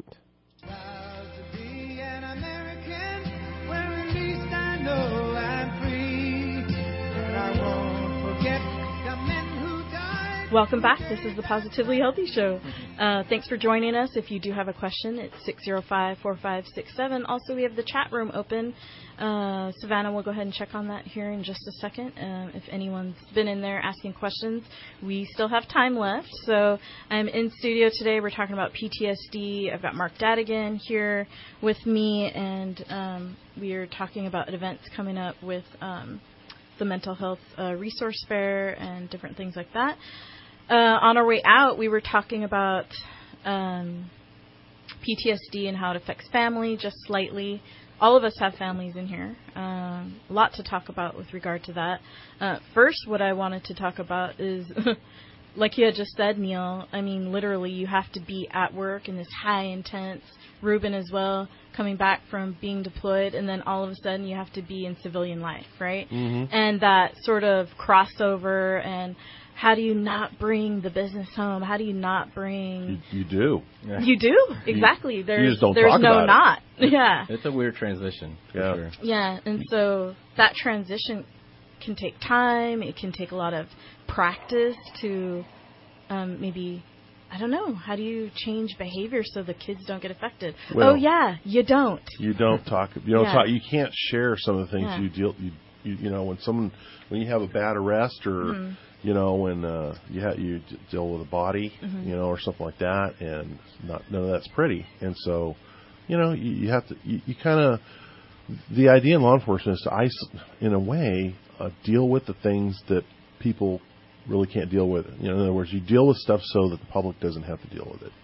Speaker 3: Welcome back. This is the Positively Healthy Show. Uh, thanks for joining us. If you do have a question, it's six zero five, four five six seven. Also, we have the chat room open. Uh, Savannah will go ahead and check on that here in just a second. Um, if anyone's been in there asking questions, we still have time left. So I'm in studio today. We're talking about P T S D. I've got Mark Dadigan here with me, and um, we are talking about events coming up with um, the Mental Health uh, Resource Fair and different things like that. Uh, on our way out, we were talking about um, P T S D and how it affects family just slightly. All of us have families in here. Um, a lot to talk about with regard to that. Uh, first, what I wanted to talk about is, like you had just said, Neil, I mean, literally you have to be at work in this high intense, Ruben as well, coming back from being deployed, and then all of a sudden you have to be in civilian life, right?
Speaker 20: Mm-hmm.
Speaker 3: And that sort of crossover, and how do you not bring the business home? How do you not bring...
Speaker 12: You, you do.
Speaker 3: You do? Exactly.
Speaker 16: You,
Speaker 3: there's
Speaker 16: you just don't
Speaker 3: there's
Speaker 16: talk
Speaker 3: no
Speaker 16: about
Speaker 3: not.
Speaker 16: It.
Speaker 3: Yeah.
Speaker 16: It's a weird transition, for
Speaker 12: yeah.
Speaker 16: sure.
Speaker 3: Yeah, and so that transition can take time. It can take a lot of practice to um, maybe, I I don't know. How do you change behavior so the kids don't get affected?
Speaker 12: Well,
Speaker 3: oh yeah, you don't.
Speaker 12: You don't talk. You don't
Speaker 3: Yeah.
Speaker 12: talk. You can't share some of the things
Speaker 3: Yeah.
Speaker 12: you deal. You, you you know when someone when you have a bad arrest or
Speaker 3: Mhm.
Speaker 12: you know when uh, you ha- you d- deal with a body,
Speaker 3: Mhm.
Speaker 12: you know, or something like that, and not none of that's pretty. And so, you know, you, you have to. You, you kind of the idea in law enforcement is to ice in a way uh, deal with the things that people really can't deal with. You know, in other words, you deal with stuff so that the public doesn't have to deal with it.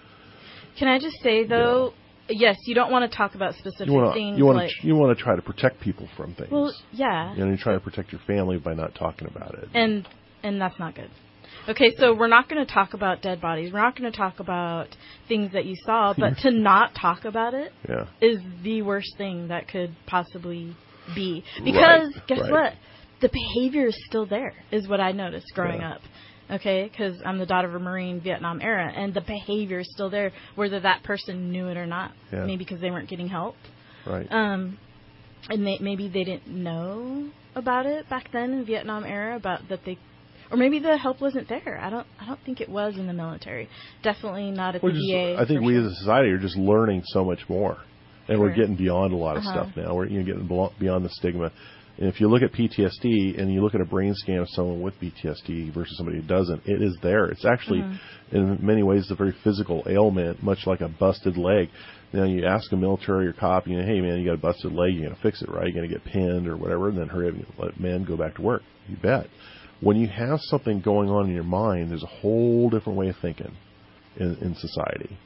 Speaker 3: Can I just say though, yes, you don't want to talk about specific
Speaker 12: You want to
Speaker 3: things
Speaker 12: you want
Speaker 3: like.
Speaker 12: to you want to try to protect people from things.
Speaker 3: Well, yeah.
Speaker 12: You know, you try to protect your family by not talking about it.
Speaker 3: And and that's not good. Okay, so we're not going to talk about dead bodies. We're not going to talk about things that you saw, but to not talk about it
Speaker 12: Yeah.
Speaker 3: is the worst thing that could possibly be. Because
Speaker 12: Right,
Speaker 3: guess
Speaker 12: right.
Speaker 3: what? The behavior is still there, is what I noticed growing
Speaker 12: Yeah.
Speaker 3: up. Okay, because I'm the daughter of a Marine Vietnam era, and the behavior is still there, whether that person knew it or not.
Speaker 12: Yeah.
Speaker 3: Maybe because they weren't getting help.
Speaker 12: Right.
Speaker 3: Um, and may, maybe they didn't know about it back then in Vietnam era, about that they, or maybe the help wasn't there. I don't, I don't think it was in the military. Definitely not at
Speaker 12: We're
Speaker 3: the
Speaker 12: just,
Speaker 3: V A.
Speaker 12: I think
Speaker 3: for
Speaker 12: we
Speaker 3: sure.
Speaker 12: as a society are just learning so much more, and we're
Speaker 3: Sure.
Speaker 12: getting beyond a lot of
Speaker 3: Uh-huh.
Speaker 12: stuff now. We're you know, getting belo- beyond the stigma. And if you look at P T S D and you look at a brain scan of someone with P T S D versus somebody who doesn't, it is there. It's actually,
Speaker 3: Mhm.
Speaker 12: in many ways, a very physical ailment, much like a busted leg. Now, you ask a military or cop, you know, hey, man, you got a busted leg, you're going to fix it, right? You're going to get pinned or whatever, and then hurry up and let men go back to work. You bet. When you have something going on in your mind, there's a whole different way of thinking in, in society.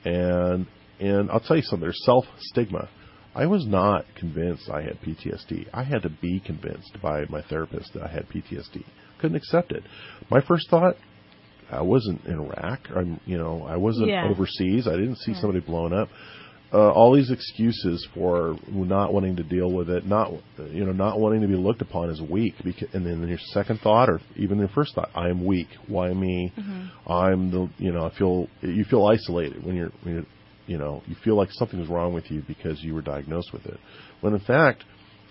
Speaker 12: And and I'll tell you something, there's self-stigma. I was not convinced I had P T S D. I had to be convinced by my therapist that I had P T S D. Couldn't accept it. My first thought, I wasn't in Iraq. I'm, you know, I wasn't
Speaker 3: Yeah.
Speaker 12: overseas. I didn't see
Speaker 3: Yeah.
Speaker 12: somebody blown up. Uh, all these excuses for not wanting to deal with it, not, you know, not wanting to be looked upon as weak. Because, and then your second thought, or even your first thought, I am weak. Why me?
Speaker 3: Mhm.
Speaker 12: I'm the, you know, I feel, you feel isolated when you're, when you're, you know, you feel like something's wrong with you because you were diagnosed with it. When in fact,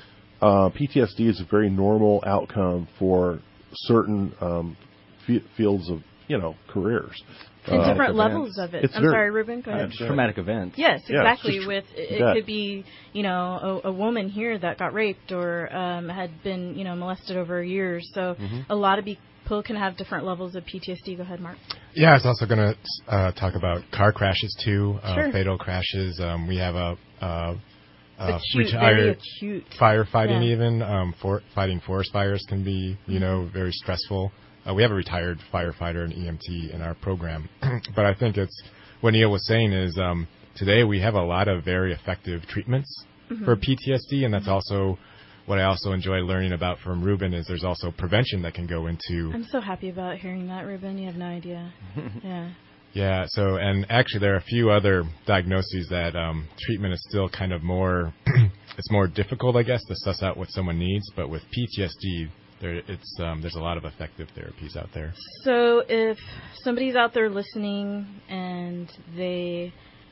Speaker 12: uh, P T S D is a very normal outcome for certain um, f- fields of, you know, careers.
Speaker 3: And
Speaker 12: Uh,
Speaker 3: different levels of it.
Speaker 12: It's
Speaker 3: I'm
Speaker 12: very-
Speaker 3: sorry, Ruben, go ahead.
Speaker 16: Traumatic events.
Speaker 3: Yes,
Speaker 12: Yeah,
Speaker 3: exactly.
Speaker 12: it's just-
Speaker 3: With it,
Speaker 12: that.
Speaker 3: it could be, you know, a, a woman here that got raped or um, had been, you know, molested over years. So
Speaker 5: Mhm.
Speaker 3: a lot of people can have different levels of P T S D. Go ahead, Mark.
Speaker 5: Yeah, I was also going to uh, talk about car crashes too, uh,
Speaker 3: Sure.
Speaker 5: fatal crashes. Um, we have a, uh, uh,
Speaker 3: Acute, very
Speaker 5: retired
Speaker 3: acute.
Speaker 5: firefighting
Speaker 3: Yeah.
Speaker 5: even. Um, for, fighting forest fires can be, you know, very stressful. Uh, we have a retired firefighter and E M T in our program. But I think it's, what Neil was saying is um, today we have a lot of very effective treatments
Speaker 3: Mhm.
Speaker 5: for P T S D, and that's also what I also enjoy learning about from Ruben is there's also prevention that can go into.
Speaker 3: I'm so happy about hearing that, Ruben. You have no idea. Yeah.
Speaker 5: Yeah, so, and actually there are a few other diagnoses that um, treatment is still kind of more, it's more difficult, I guess, to suss out what someone needs, but with P T S D, there, it's, um, there's a lot of effective therapies out there.
Speaker 3: So if somebody's out there listening and they,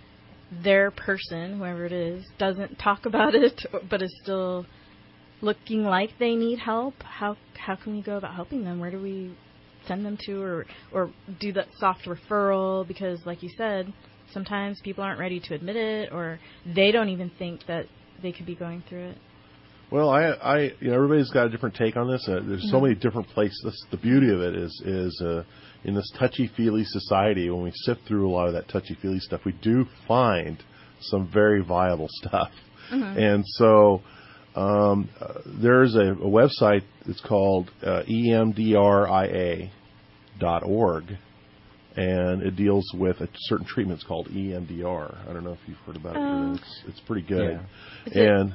Speaker 3: their person, whoever it is, doesn't talk about it, but is still looking like they need help, how how can we go about helping them? Where do we send them to, or or do that soft referral? Because like you said, sometimes people aren't ready to admit it, or they don't even think that they could be going through it.
Speaker 12: Well, I, I, you know, everybody's got a different take on this. Uh, there's so
Speaker 3: Mhm.
Speaker 12: many different places. The beauty of it is, is uh, in this touchy-feely society, when we sift through a lot of that touchy-feely stuff, we do find some very viable stuff.
Speaker 3: Mhm.
Speaker 12: And so um, uh, there's a, a website that's called uh, E M D R I A dot org, and it deals with a certain treatment called E M D R. I don't know if you've heard about it.
Speaker 3: Um,
Speaker 12: But it's, it's pretty good.
Speaker 3: Yeah. Is it-
Speaker 12: And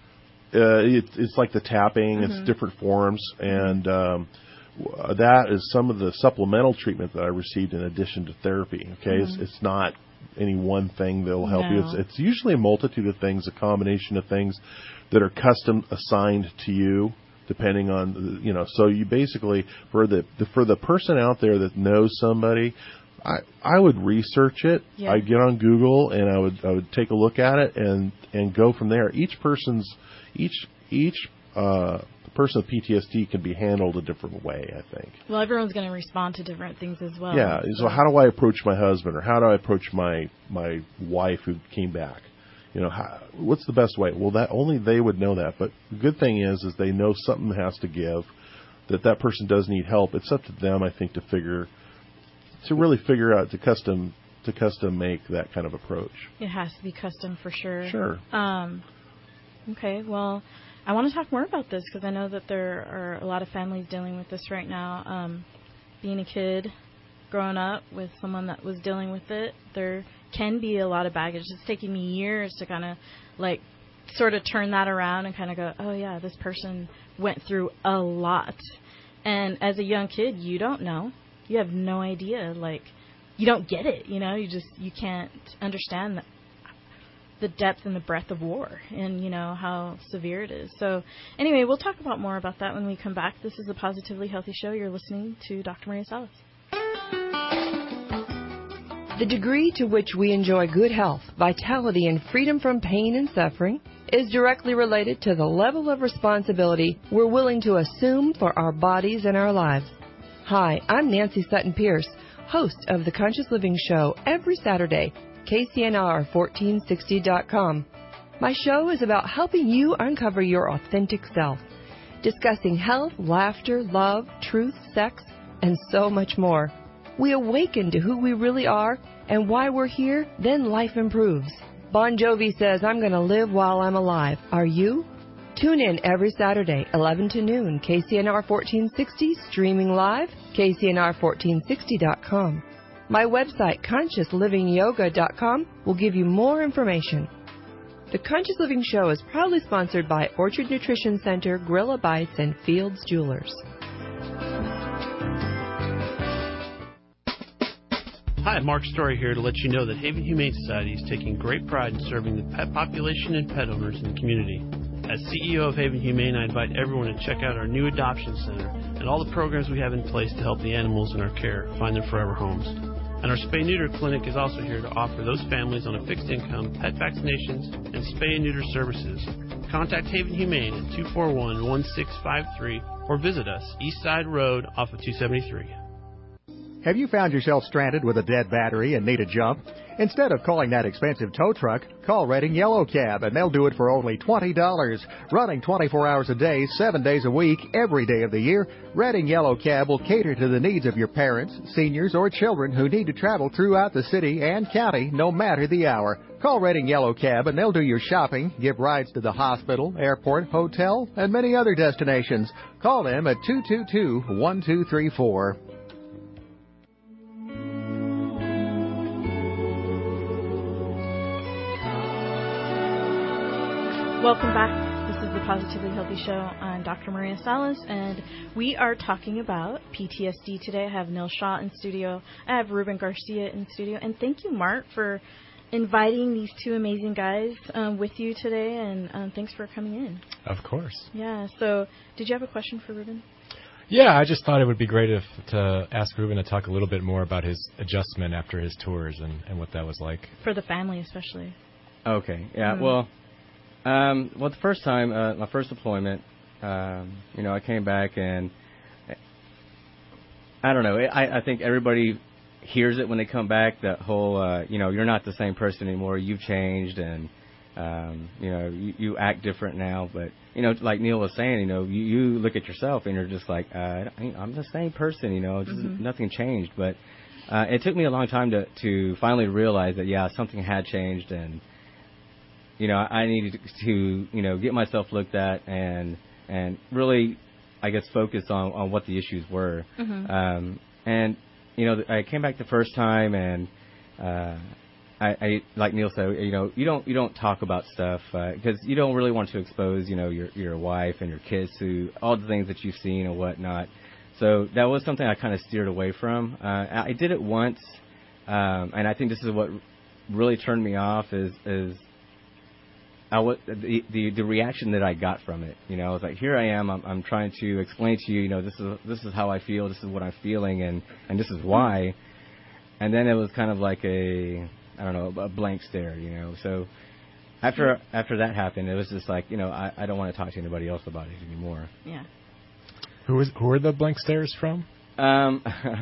Speaker 12: uh, it, it's like the tapping.
Speaker 3: Mhm.
Speaker 12: It's different forms, and um, w- that is some of the supplemental treatment that I received in addition to therapy. Okay, it's,
Speaker 3: Mhm.
Speaker 12: it's not any one thing that will help you.
Speaker 3: No.
Speaker 12: It's, it's usually a multitude of things, a combination of things that are custom assigned to you, depending on the- you know. So you basically for the, the for the person out there that knows somebody. I, I would research it.
Speaker 3: Yeah.
Speaker 12: I'd get on Google and I would I would take a look at it and, and go from there. Each person's each each uh, the person with P T S D can be handled a different way, I think.
Speaker 3: Well, everyone's going to respond to different things as well.
Speaker 12: Yeah. So how do I approach my husband, or how do I approach my my wife who came back? You know, how, what's the best way? Well, that only they would know that. But the good thing is, is they know something has to give. That that person does need help. It's up to them, I think, to figure, to really figure out to custom to custom make that kind of approach.
Speaker 3: It has to be custom for sure.
Speaker 12: Sure.
Speaker 3: Um, okay. Well, I want to talk more about this because I know that there are a lot of families dealing with this right now. Um, being a kid, growing up with someone that was dealing with it, there can be a lot of baggage. It's taking me years to kind of like sort of turn that around and kind of go, oh yeah, this person went through a lot. And as a young kid, you don't know. You have no idea. Like, you don't get it, you know. You just, you can't understand the, the depth and the breadth of war and, you know, how severe it is. So anyway, we'll talk about more about that when we come back. This is the Positively Healthy Show. You're listening to Doctor Maria Salas.
Speaker 7: The degree to which we enjoy good health, vitality, and freedom from pain and suffering is directly related to the level of responsibility we're willing to assume for our bodies and our lives. Hi, I'm Nancy Sutton Pierce, host of The Conscious Living Show every Saturday, K C N R fourteen sixty dot com. My show is about helping you uncover your authentic self, discussing health, laughter, love, truth, sex, and so much more. We awaken to who we really are and why we're here, then life improves. Bon Jovi says, I'm going to live while I'm alive. Are you? Tune in every Saturday, eleven to noon, K C N R fourteen sixty, streaming live, K C N R fourteen sixty dot com. My website, conscious living yoga dot com, will give you more information. The Conscious Living Show is proudly sponsored by Orchard Nutrition Center, Gorilla Bites, and Fields Jewelers.
Speaker 19: Hi, Mark Story here to let you know that Haven Humane Society is taking great pride in serving the pet population and pet owners in the community. As C E O of Haven Humane, I invite everyone to check out our new adoption center and all the programs we have in place to help the animals in our care find their forever homes. And our spay-neuter clinic is also here to offer those families on a fixed income pet vaccinations and spay and neuter services. Contact Haven Humane at two four one, one six five three or visit us, East Side Road off of two seventy-three.
Speaker 20: Have you found yourself stranded with a dead battery and need a jump? Instead of calling that expensive tow truck, call Redding Yellow Cab, and they'll do it for only twenty dollars. Running twenty-four hours a day, seven days a week, every day of the year, Redding Yellow Cab will cater to the needs of your parents, seniors, or children who need to travel throughout the city and county, no matter the hour. Call Redding Yellow Cab, and they'll do your shopping, give rides to the hospital, airport, hotel, and many other destinations. Call them at two two two, one two three four.
Speaker 3: Welcome back. This is the Positively Healthy Show. I'm Doctor Maria Salas, and we are talking about P T S D today. I have Neil Shaw in studio. I have Ruben Garcia in studio. And thank you, Mark, for inviting these two amazing guys um, with you today, and um, thanks for coming in.
Speaker 5: Of course.
Speaker 3: Yeah, so did you have a question for Ruben?
Speaker 5: Yeah, I just thought it would be great if to ask Ruben to talk a little bit more about his adjustment after his tours and, and what that was like.
Speaker 3: For the family especially.
Speaker 16: Okay, yeah,
Speaker 3: Mm.
Speaker 16: well... Um, well, the first time, uh, my first deployment, um, you know, I came back and I don't know. I, I think everybody hears it when they come back. That whole, uh, you know, you're not the same person anymore. You've changed, and um, you know, you, you act different now. But you know, like Neil was saying, you know, you, you look at yourself and you're just like, uh, I'm the same person. You know, just,
Speaker 3: Mm-hmm.
Speaker 16: nothing changed. But uh, it took me a long time to to finally realize that yeah, something had changed, and you know, I needed to, you know, get myself looked at and and really, I guess, focus on, on what the issues were.
Speaker 3: Mhm.
Speaker 16: Um, and, you know, I came back the first time and, uh, I, I, like Neil said, you know, you don't you don't talk about stuff because uh, you don't really want to expose, you know, your your wife and your kids to all the things that you've seen and whatnot. So that was something I kind of steered away from. Uh, I did it once, um, and I think this is what really turned me off is is I was, the, the the reaction that I got from it. You know, I was like, here I am. I'm, I'm trying to explain to you, you know, this is this is how I feel. This is what I'm feeling, and, and this is why. And then it was kind of like a, I don't know, a blank stare. You know, so after after that happened, it was just like, you know, I, I don't want to talk to anybody else about it anymore.
Speaker 3: Yeah.
Speaker 5: Who is who are the blank stares from?
Speaker 16: Um,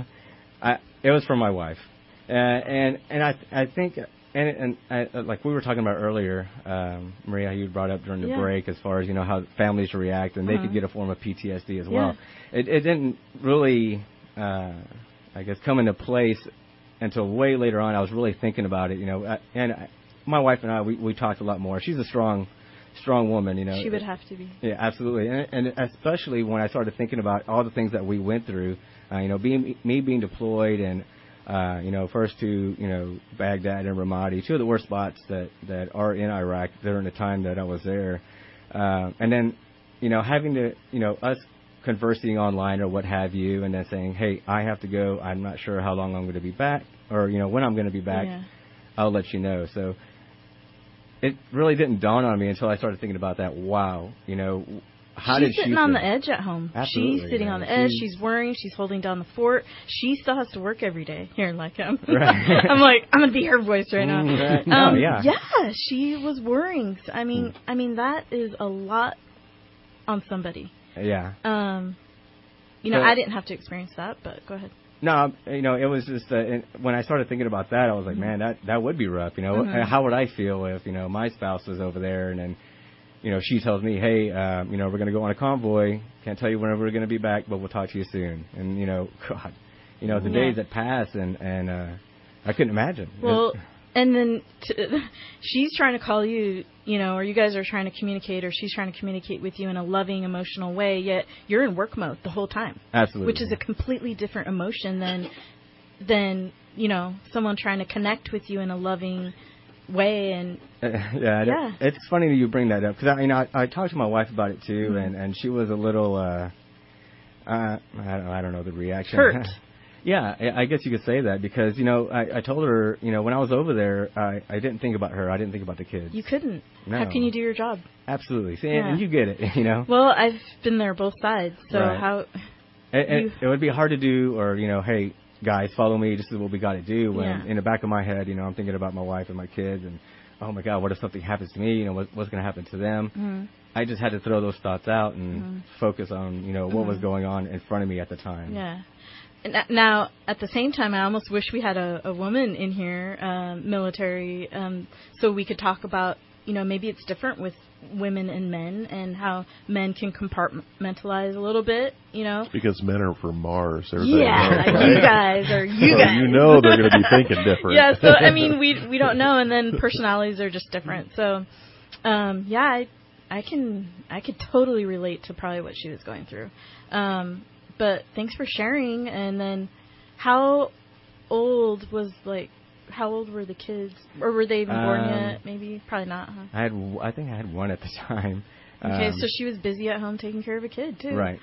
Speaker 16: I it was from my wife, uh, and and I I think and and I, like we were talking about earlier, um, Maria, you brought up during the
Speaker 3: Yeah.
Speaker 16: break as far as, you know, how families react and they
Speaker 3: Uh-huh.
Speaker 16: could get a form of P T S D as
Speaker 3: Yeah.
Speaker 16: well. It it didn't really, uh, I guess, come into place until way later on. I was really thinking about it, you know, I, and I, my wife and I we we talked a lot more. She's a strong. strong woman, you know.
Speaker 3: She would have to be.
Speaker 16: Yeah, absolutely. And, and especially when I started thinking about all the things that we went through, uh, you know, being me being deployed and, uh, you know, first to, you know, Baghdad and Ramadi, two of the worst spots that, that are in Iraq during the time that I was there. Uh, and then, you know, having to, you know, us conversing online or what have you, and then saying, hey, I have to go. I'm not sure how long I'm going to be back, or, you know, when I'm going to be back.
Speaker 3: Yeah.
Speaker 16: I'll let you know. So it really didn't dawn on me until I started thinking about that. Wow, you know, how
Speaker 3: she's
Speaker 16: did she
Speaker 3: sitting on
Speaker 16: feel?
Speaker 3: the edge at home.
Speaker 16: Absolutely,
Speaker 3: she's sitting
Speaker 16: yeah.
Speaker 3: on the edge.
Speaker 16: She's-
Speaker 3: She's worrying. She's holding down the fort. She still has to work every day. Here, like I'm.
Speaker 16: Right.
Speaker 3: I'm like I'm gonna be her voice right now.
Speaker 16: Mm, right.
Speaker 3: Um,
Speaker 16: No, yeah.
Speaker 3: Yeah, she was worrying. I mean, I mean that is a lot on somebody.
Speaker 16: Yeah.
Speaker 3: Um, you know,
Speaker 16: So-
Speaker 3: I didn't have to experience that, but go ahead.
Speaker 16: No, you know, it was just uh, and when I started thinking about that, I was like, man, that that would be rough. You know,
Speaker 3: Mhm.
Speaker 16: how would I feel if, you know, my spouse was over there and then, you know, she tells me, hey, um, you know, we're going to go on a convoy. Can't tell you when we're going to be back, but we'll talk to you soon. And, you know, God, you know, the
Speaker 3: Yeah.
Speaker 16: days that pass and and uh, I couldn't imagine.
Speaker 3: Well, and then t- she's trying to call you, you know, or you guys are trying to communicate, or she's trying to communicate with you in a loving, emotional way, yet you're in work mode the whole time.
Speaker 16: Absolutely.
Speaker 3: Which is a completely different emotion than, than you know, someone trying to connect with you in a loving way. And
Speaker 16: Uh, yeah, it-
Speaker 3: Yeah.
Speaker 16: it's funny that you bring that up because I, you know, I, I talked to my wife about it too,
Speaker 3: Mhm.
Speaker 16: and, and she was a little, uh, uh, I don't, I don't know the reaction.
Speaker 3: Hurt.
Speaker 16: Yeah, I I guess you could say that because, you know, I, I told her, you know, when I was over there, I, I didn't think about her. I didn't think about the kids.
Speaker 3: you couldn't.
Speaker 16: No.
Speaker 3: How can you do your job?
Speaker 16: Absolutely. See,
Speaker 3: Yeah.
Speaker 16: and you get it, you know.
Speaker 3: Well, I've been there both sides, so
Speaker 16: Right.
Speaker 3: how?
Speaker 16: It, it,
Speaker 3: you-
Speaker 16: it would be hard to do, or, you know, hey, guys, follow me. This is what we got to do. When
Speaker 3: Yeah.
Speaker 16: in the back of my head, you know, I'm thinking about my wife and my kids, and oh my God, what if something happens to me? You know, what, what's going to happen to them?
Speaker 3: Mhm.
Speaker 16: I just had to throw those thoughts out and
Speaker 3: Mhm.
Speaker 16: focus on, you know, what was
Speaker 3: Mhm.
Speaker 16: going on in front of me at the time.
Speaker 3: Yeah. And that- now, at the same time, I almost wish we had a, a woman in here, um, military, um, so we could talk about, you know, maybe it's different with women and men and how men can compartmentalize a little bit, you know.
Speaker 12: Because men are from Mars. Everybody
Speaker 3: Yeah,
Speaker 12: knows,
Speaker 3: you
Speaker 12: right?
Speaker 3: guys are you
Speaker 12: So
Speaker 3: guys.
Speaker 12: you know they're going to be thinking different.
Speaker 3: Yeah, so I mean, we we don't know, and then personalities are just different. So, um, yeah, I I can I could totally relate to probably what she was going through. Um, but thanks for sharing. And then, how old was like? How old were the kids, or were they even born
Speaker 16: Um,
Speaker 3: yet? Maybe, probably not, huh?
Speaker 16: I had, w- I think I had one at the time.
Speaker 3: Okay,
Speaker 16: Um,
Speaker 3: so she was busy at home taking care of a kid too.
Speaker 16: Right.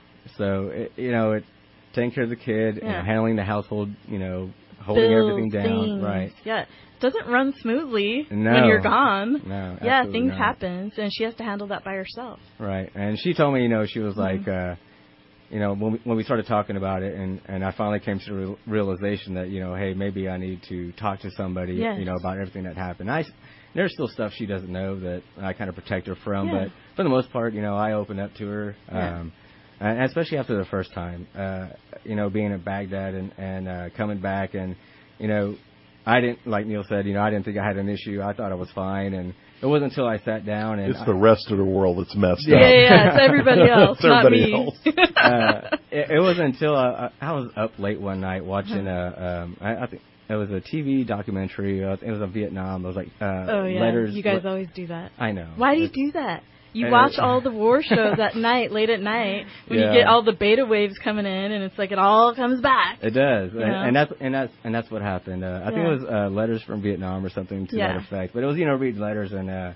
Speaker 16: So, it, you know, it, taking care of the kid,
Speaker 3: Yeah.
Speaker 16: and handling the household, you know, holding
Speaker 3: Bills,
Speaker 16: everything down.
Speaker 3: things.
Speaker 16: Right.
Speaker 3: Yeah. It doesn't run smoothly
Speaker 16: No.
Speaker 3: when you're gone.
Speaker 16: No,
Speaker 3: Yeah,
Speaker 16: absolutely
Speaker 3: things
Speaker 16: not.
Speaker 3: happen, and she has to handle that by herself.
Speaker 16: Right. And she told me, you know, she was like,
Speaker 3: Mhm.
Speaker 16: uh, you know, when we, when we started talking about it, and, and I finally came to the real, realization that, you know, hey, maybe I need to talk to somebody,
Speaker 3: Yes.
Speaker 16: you know, about everything that happened. I, there's still stuff she doesn't know that I kind of protect her from,
Speaker 3: Yeah.
Speaker 16: but for the most part, you know, I open up to her,
Speaker 3: Yeah.
Speaker 16: um, and especially after the first time, uh, you know, being at Baghdad and, and uh, coming back, and, you know, I didn't, like Neil said, you know, I didn't think I had an issue. I thought I was fine, and it wasn't until I sat down and
Speaker 12: It's
Speaker 16: I,
Speaker 12: the rest of the world that's messed
Speaker 16: Yeah,
Speaker 12: up.
Speaker 3: yeah, yeah, it's everybody else,
Speaker 12: It's
Speaker 3: not
Speaker 12: everybody
Speaker 3: me.
Speaker 12: else.
Speaker 16: uh, it, it wasn't until uh, I was up late one night watching a, um, I, I think it was a T V documentary. Uh, it was on Vietnam. It was like uh,
Speaker 3: Oh yeah,
Speaker 16: letters.
Speaker 3: you guys always do that.
Speaker 16: I know.
Speaker 3: Why do you
Speaker 16: It's-
Speaker 3: do that? You
Speaker 16: Uh,
Speaker 3: watch all the war shows at night, late at night, when
Speaker 16: Yeah.
Speaker 3: you get all the beta waves coming in, and it's like it all comes back.
Speaker 16: It does,
Speaker 3: You
Speaker 16: and,
Speaker 3: know?
Speaker 16: and that's and that's and that's what happened. Uh, I think
Speaker 3: Yeah.
Speaker 16: it was uh, letters from Vietnam or something to
Speaker 3: Yeah.
Speaker 16: that effect. But it was, you know, read letters, and uh,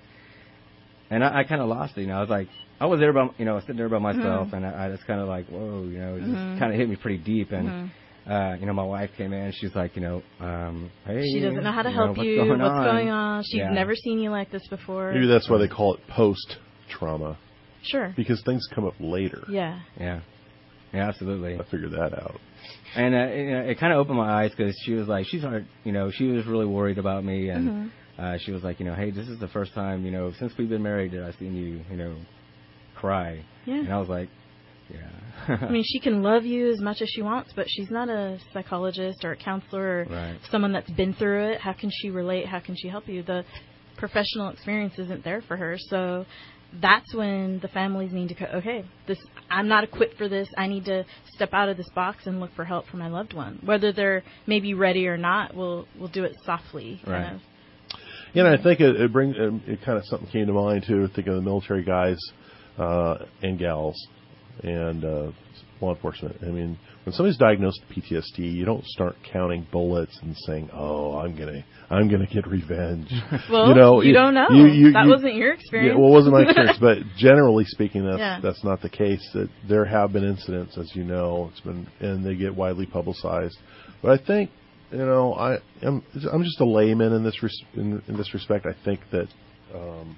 Speaker 16: and I, I kind of lost it. You know, I was like, I was there by, you know, sitting there by myself,
Speaker 3: Mhm.
Speaker 16: and I, I just kind of like, whoa, you know, it just
Speaker 3: Mhm.
Speaker 16: kind of hit me pretty deep, and.
Speaker 3: Mhm.
Speaker 16: Uh, you know, my wife came in. She's like, you know, um, hey,
Speaker 3: She doesn't know how to
Speaker 16: you know,
Speaker 3: help
Speaker 16: what's
Speaker 3: you.
Speaker 16: Going
Speaker 3: what's
Speaker 16: on?
Speaker 3: going on? She's
Speaker 16: Yeah.
Speaker 3: never seen you like this before.
Speaker 12: Maybe that's why they call it post-trauma.
Speaker 3: Sure.
Speaker 12: Because things come up later.
Speaker 3: Yeah.
Speaker 16: Yeah. Yeah, absolutely.
Speaker 12: I figured that out.
Speaker 16: And uh, you know, it kind of opened my eyes because she was like, she started, you know, she was really worried about me, and
Speaker 3: Mhm.
Speaker 16: uh, she was like, you know, hey, this is the first time, you know, since we've been married that I've seen you, you know, cry.
Speaker 3: Yeah.
Speaker 16: And I was like, yeah.
Speaker 3: I mean, she can love you as much as she wants, but she's not a psychologist or a counselor or
Speaker 16: Right.
Speaker 3: someone that's been through it. How can she relate? How can she help you? The professional experience isn't there for her. So that's when the families need to go, okay, this I'm not equipped for this. I need to step out of this box and look for help for my loved one. Whether they're maybe ready or not, we'll we'll do it softly.
Speaker 12: Right.
Speaker 3: Kind of.
Speaker 12: Yeah, and I think it, it brings it, it kind of something came to mind too. Thinking of the military guys uh, and gals and uh, law enforcement. I mean, when somebody's diagnosed with P T S D, you don't start counting bullets and saying, "Oh, I'm gonna, I'm gonna get revenge."
Speaker 3: Well,
Speaker 12: you know,
Speaker 3: you don't know.
Speaker 12: You, you,
Speaker 3: that
Speaker 12: you,
Speaker 3: wasn't your experience.
Speaker 12: Yeah, well, it wasn't my experience, but generally speaking, that's
Speaker 3: Yeah.
Speaker 12: that's not the case. That there have been incidents, as you know, it's been and they get widely publicized. But I think, you know, I am I'm just a layman in this res, in, in this respect. I think that. Um,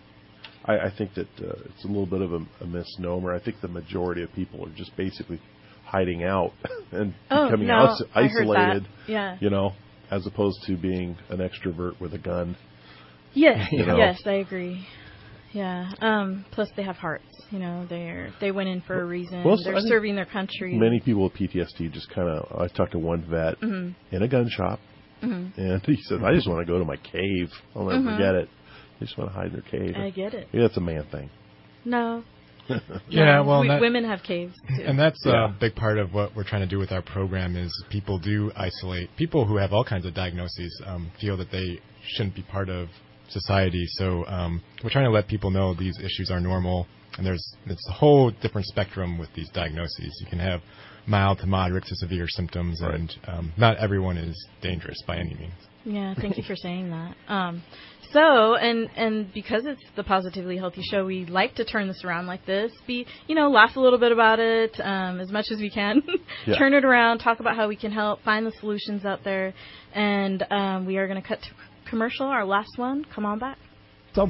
Speaker 12: I, I think that uh, it's a little bit of a, a misnomer. I think the majority of people are just basically hiding out and
Speaker 3: Oh,
Speaker 12: becoming
Speaker 3: no,
Speaker 12: is-
Speaker 3: I heard that.
Speaker 12: isolated.
Speaker 3: Yeah.
Speaker 12: You know, as opposed to being an extrovert with a gun.
Speaker 3: Yes,
Speaker 12: You know?
Speaker 3: yes, I agree. Yeah. Um, plus, they have hearts. You know, they're they went in for a reason.
Speaker 12: Well,
Speaker 3: they're
Speaker 12: I think
Speaker 3: serving their country.
Speaker 12: Many people with P T S D just kind of. I talked to one vet
Speaker 3: Mhm.
Speaker 12: in a gun shop,
Speaker 3: Mhm.
Speaker 12: and he said, "I just want to go to my cave. I'll never
Speaker 3: Mhm.
Speaker 12: forget it. They just want to hide in their cave."
Speaker 3: I get it.
Speaker 12: Yeah, that's a man thing.
Speaker 3: No.
Speaker 5: Yeah,
Speaker 3: No,
Speaker 5: well,
Speaker 3: we,
Speaker 5: that-
Speaker 3: women have caves too.
Speaker 5: And that's
Speaker 12: Yeah.
Speaker 5: a big part of what we're trying to do with our program is people do isolate. People who have all kinds of diagnoses um, feel that they shouldn't be part of society. So um, we're trying to let people know these issues are normal. And there's it's a whole different spectrum with these diagnoses. You can have mild to moderate to severe symptoms,
Speaker 12: Right.
Speaker 5: and um, not everyone is dangerous by any means.
Speaker 3: Yeah, thank you for saying that. Um, so, and and because it's the Positively Healthy Show, we like to turn this around like this. Be, you know, laugh a little bit about it um, as much as we can.
Speaker 12: Yeah.
Speaker 3: Turn it around, talk about how we can help, find the solutions out there. And um, we are going to cut to commercial, our last one. Come on back.
Speaker 6: So,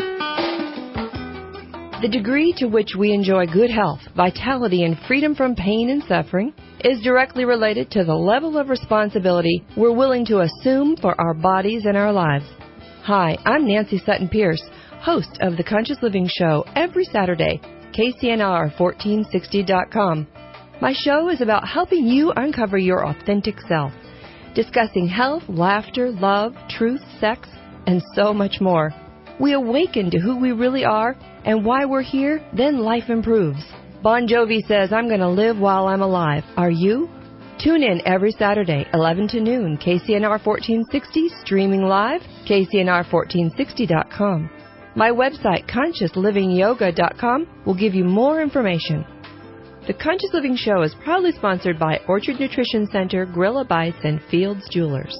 Speaker 7: The degree to which we enjoy good health, vitality, and freedom from pain and suffering is directly related to the level of responsibility we're willing to assume for our bodies and our lives. Hi, I'm Nancy Sutton Pierce, host of The Conscious Living Show every Saturday, K C N R fourteen sixty dot com. My show is about helping you uncover your authentic self, discussing health, laughter, love, truth, sex, and so much more. We awaken to who we really are and why we're here, then life improves. Bon Jovi says, I'm going to live while I'm alive. Are you? Tune in every Saturday, eleven to noon, K C N R fourteen sixty, streaming live, K C N R fourteen sixty dot com. My website, conscious living yoga dot com, will give you more information. The Conscious Living Show is proudly sponsored by Orchard Nutrition Center, Gorilla Bites, and Fields Jewelers.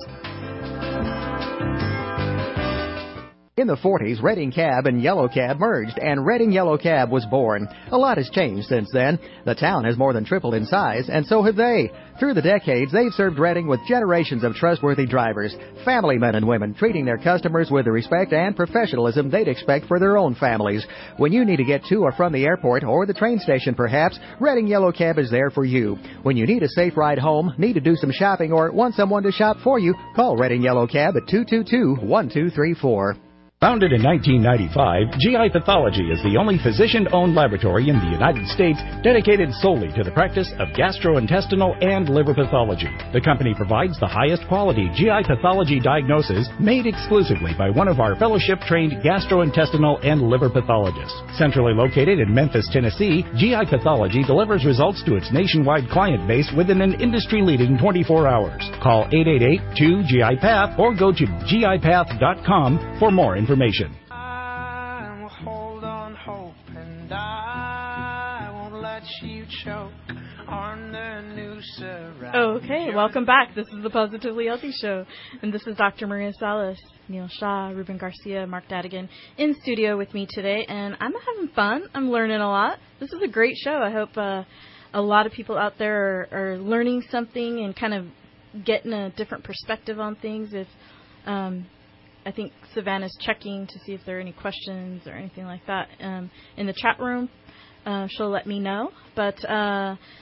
Speaker 20: In the forties, Redding Cab and Yellow Cab merged, and Redding Yellow Cab was born. A lot has changed since then. The town has more than tripled in size, and so have they. Through the decades, they've served Redding with generations of trustworthy drivers, family men and women, treating their customers with the respect and professionalism they'd expect for their own families. When you need to get to or from the airport or the train station, perhaps, Redding Yellow Cab is there for you. When you need a safe ride home, need to do some shopping, or want someone to shop for you, call Redding Yellow Cab at two two two, one two three four.
Speaker 6: Founded in nineteen ninety-five, G I Pathology is the only physician-owned laboratory in the United States dedicated solely to the practice of gastrointestinal and liver pathology. The company provides the highest quality G I pathology diagnosis made exclusively by one of our fellowship-trained gastrointestinal and liver pathologists. Centrally located in Memphis, Tennessee, G I Pathology delivers results to its nationwide client base within an industry-leading twenty-four hours. Call eight eight eight, two, G I path or go to G I path dot com for more information. Information.
Speaker 10: I will hold on hope, and I won't let you choke on the noose around.
Speaker 3: Okay, welcome back. This is the Positively Healthy Show, and this is Doctor Maria Salas, Neil Shaw, Ruben Garcia, Mark Dadigan in studio with me today, and I'm having fun. I'm learning a lot. This is a great show. I hope uh, a lot of people out there are, are learning something and kind of getting a different perspective on things. If um, I think Savannah's checking to see if there are any questions or anything like that um, in the chat room. Uh, she'll let me know. But uh,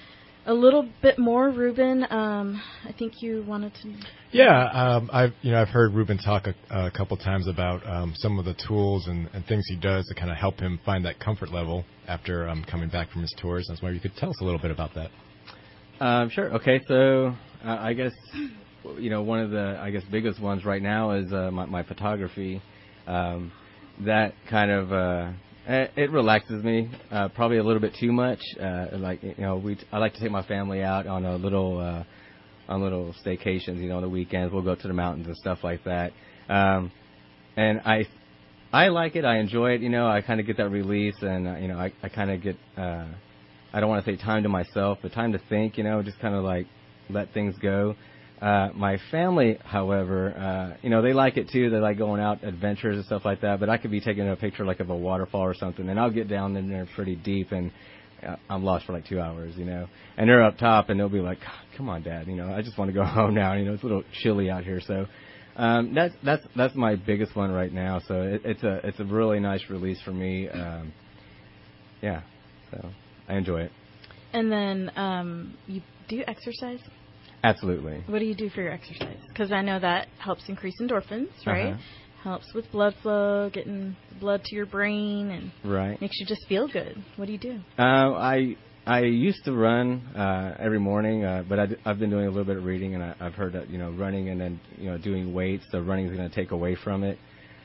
Speaker 3: a little bit more, Ruben. Um, I think you wanted to.
Speaker 5: Yeah, um, I've you know I've heard Ruben talk a, a couple times about um, some of the tools and, and things he does to kind of help him find that comfort level after um, coming back from his tours. I was wondering if you could tell us a little bit about that.
Speaker 16: Um, sure. Okay, so uh, I guess you know one of the I guess biggest ones right now is uh, my, my photography. Um, that kind of uh, it, it relaxes me uh, probably a little bit too much. Uh, like you know, we I like to take my family out on a little uh, on little staycations. You know, on the weekends we'll go to the mountains and stuff like that. Um, and I I like it. I enjoy it. You know, I kind of get that release, and uh, you know, I I kind of get. Uh, I don't want to say time to myself, but time to think, you know, just kind of like let things go. Uh, my family, however, uh, you know, they like it too. They like going out adventures and stuff like that, but I could be taking a picture like of a waterfall or something, and I'll get down in there pretty deep, and uh, I'm lost for like two hours, you know. And they're up top, and they'll be like, come on, Dad, you know, I just want to go home now. You know, it's a little chilly out here. So um, that's that's that's my biggest one right now. So it, it's a it's a really nice release for me. Um, yeah, so. I enjoy it.
Speaker 3: And then, um, you do you exercise?
Speaker 16: Absolutely.
Speaker 3: What do you do for your exercise? Because I know that helps increase endorphins, right?
Speaker 16: Uh-huh.
Speaker 3: Helps with blood flow, getting blood to your brain, and
Speaker 16: right.
Speaker 3: makes you just feel good. What do you do?
Speaker 16: Uh, I I used to run uh, every morning, uh, but I, I've been doing a little bit of reading, and I, I've heard that you know running and then you know doing weights, so running is going to take away from it.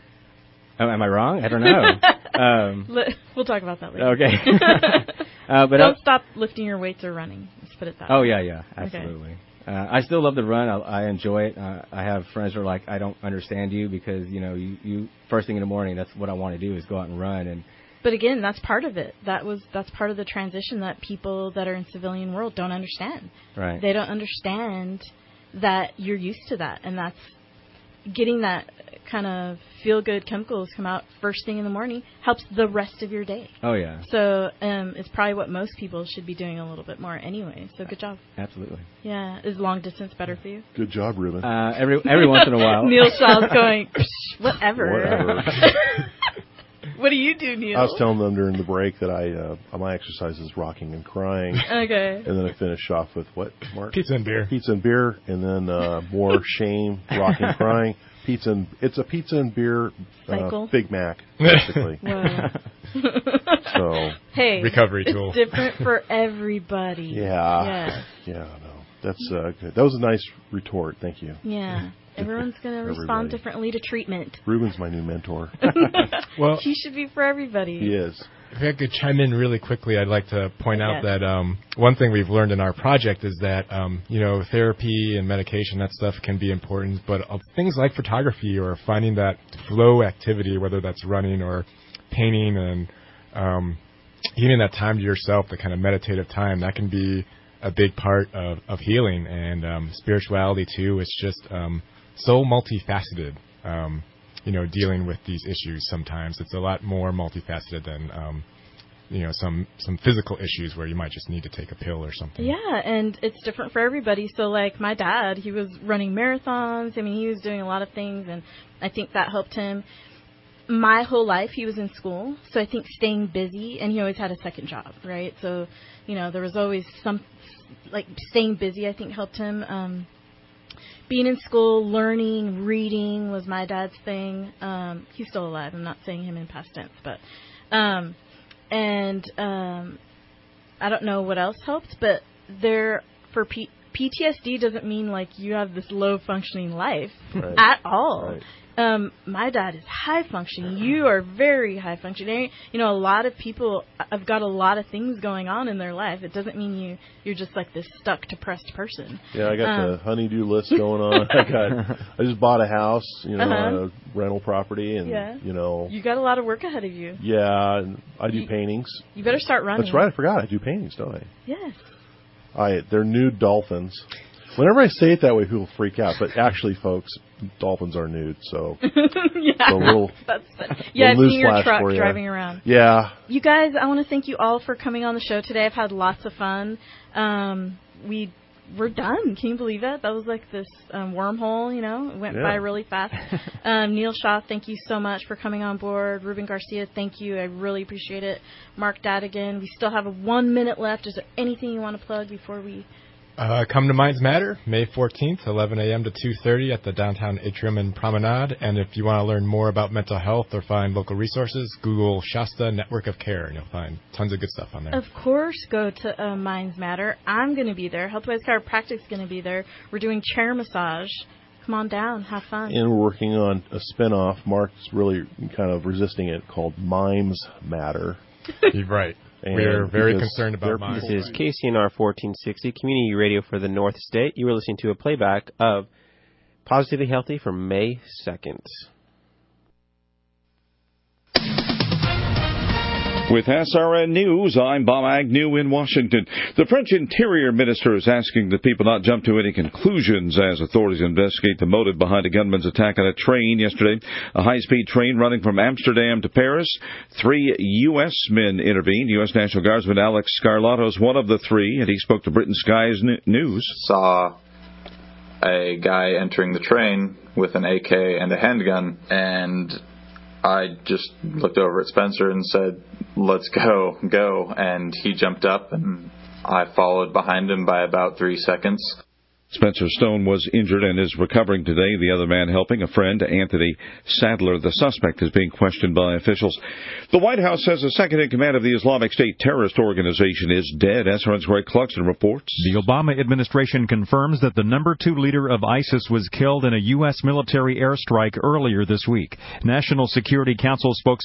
Speaker 16: Oh, am I wrong? I don't know. um,
Speaker 3: we'll talk about that later.
Speaker 16: Okay. uh, but
Speaker 3: Don't
Speaker 16: I,
Speaker 3: stop lifting your weights or running. Let's put it that
Speaker 16: oh,
Speaker 3: way.
Speaker 16: yeah, yeah, absolutely. Okay. Uh, I still love to run. I, I enjoy it. Uh, I have friends who are like, I don't understand you because, you know, you, you first thing in the morning, that's what I want to do is go out and run. And
Speaker 3: But again, that's part of it. That was that's part of the transition that people that are in civilian world don't understand.
Speaker 16: Right.
Speaker 3: They don't understand that you're used to that, and that's getting that kind of feel-good chemicals come out first thing in the morning helps the rest of your day.
Speaker 16: Oh, yeah.
Speaker 3: So um, it's probably what most people should be doing a little bit more anyway. So good job.
Speaker 16: Absolutely.
Speaker 3: Yeah. Is long distance better for you?
Speaker 12: Good job, Ruben.
Speaker 16: Uh, every every once in a while.
Speaker 3: Neil Shaw's going, whatever.
Speaker 12: Whatever.
Speaker 3: What do you do, Neil?
Speaker 12: I was telling them during the break that I uh, my exercise is rocking and crying.
Speaker 3: Okay.
Speaker 12: And then I finish off with what, Mark?
Speaker 5: Pizza and beer.
Speaker 12: Pizza and beer, and then uh, more shame, rocking, crying. Pizza and it's a pizza and beer uh, Big Mac, basically.
Speaker 3: Wow.
Speaker 12: So
Speaker 3: hey,
Speaker 5: recovery
Speaker 3: it's
Speaker 5: tool.
Speaker 3: different for everybody.
Speaker 12: Yeah.
Speaker 3: Yeah.
Speaker 12: Yeah. No, that's uh, good. That was a nice retort. Thank you.
Speaker 3: Yeah. Everyone's going to respond differently to treatment.
Speaker 12: Ruben's my new mentor.
Speaker 5: Well,
Speaker 3: he should be for everybody.
Speaker 12: He is.
Speaker 5: If I could chime in really quickly, I'd like to point out
Speaker 3: yes.
Speaker 5: that um, one thing we've learned in our project is that, um, you know, therapy and medication, that stuff can be important, but uh, things like photography or finding that flow activity, whether that's running or painting and um, giving that time to yourself, the kind of meditative time, that can be a big part of, of healing. And um, spirituality, too, is just um, so multifaceted. Um you know, dealing with these issues sometimes. It's a lot more multifaceted than, um, you know, some, some physical issues where you might just need to take a pill or something.
Speaker 3: Yeah, and it's different for everybody. So, like, my dad, he was running marathons. I mean, he was doing a lot of things, and I think that helped him. My whole life, he was in school, so I think staying busy, and he always had a second job, right? So, you know, there was always some, like, staying busy, I think, helped him. Um Being in school, learning, reading was my dad's thing. Um, he's still alive. I'm not saying him in past tense, but um, and um, I don't know what else helped. But there for P- PTSD doesn't mean like you have this low functioning life
Speaker 12: right.
Speaker 3: at all.
Speaker 12: Right.
Speaker 3: Um, my dad is high functioning. You are very high functioning. You know, a lot of people have got a lot of things going on in their life. It doesn't mean you, you're just like this stuck, depressed person.
Speaker 12: Yeah, I got
Speaker 3: um,
Speaker 12: the honeydew list going on. I got, I just bought a house, you know,
Speaker 3: uh-huh.
Speaker 12: a rental property, and
Speaker 3: yeah.
Speaker 12: you know,
Speaker 3: you got a lot of work ahead of you.
Speaker 12: Yeah, and I do
Speaker 3: you,
Speaker 12: paintings.
Speaker 3: You better start running.
Speaker 12: That's right. I forgot. I do paintings, don't I?
Speaker 3: Yes.
Speaker 12: I they're nude dolphins. Whenever I say it that way, people freak out. But actually, folks, dolphins are nude, so
Speaker 3: yeah,
Speaker 12: so we'll,
Speaker 3: that's yeah. I've
Speaker 12: we'll
Speaker 3: seen your truck
Speaker 12: you.
Speaker 3: driving around.
Speaker 12: Yeah.
Speaker 3: You guys, I want to thank you all for coming on the show today. I've had lots of fun. Um, we we're done. Can you believe it? That was like this um, wormhole, you know. It went
Speaker 12: Yeah.
Speaker 3: by really fast. um, Neil Shaw, thank you so much for coming on board. Ruben Garcia, thank you. I really appreciate it. Mark Dadigan, we still have a one minute left. Is there anything you want to plug before we...
Speaker 5: Uh, come to Minds Matter, May fourteenth, eleven a.m. to two thirty at the downtown atrium and promenade. And if you want to learn more about mental health or find local resources, Google Shasta Network of Care, and you'll find tons of good stuff on there.
Speaker 3: Of course, go to uh, Minds Matter. I'm going to be there. Healthwise Chiropractic's going to be there. We're doing chair massage. Come on down. Have fun.
Speaker 12: And we're working on a spin-off. Mark's really kind of resisting it, called Mimes Matter.
Speaker 5: You're right.
Speaker 12: And
Speaker 5: we are very
Speaker 12: because
Speaker 5: concerned about mine.
Speaker 2: This is K C N R fourteen sixty, Community Radio for the North State. You were listening to a playback of Positively Healthy from May second.
Speaker 21: With S R N News, I'm Bob Agnew in Washington. The French Interior Minister is asking that people not jump to any conclusions as authorities investigate the motive behind a gunman's attack on a train yesterday. A high-speed train running from Amsterdam to Paris. Three U S men intervened. U S National Guardsman Alex Scarlato is one of the three, and he spoke to Britain Sky's News.
Speaker 22: Saw a guy entering the train with an A K and a handgun, and I just looked over at Spencer and said, "Let's go, go." And he jumped up, and I followed behind him by about three seconds.
Speaker 21: Spencer Stone was injured and is recovering today. The other man helping, a friend, Anthony Sadler. The suspect is being questioned by officials. The White House says the second-in-command of the Islamic State terrorist organization is dead. S R N's Greg Cluxton reports.
Speaker 23: The Obama administration confirms that the number two leader of ISIS was killed in a U S military airstrike earlier this week. National Security Council spokesman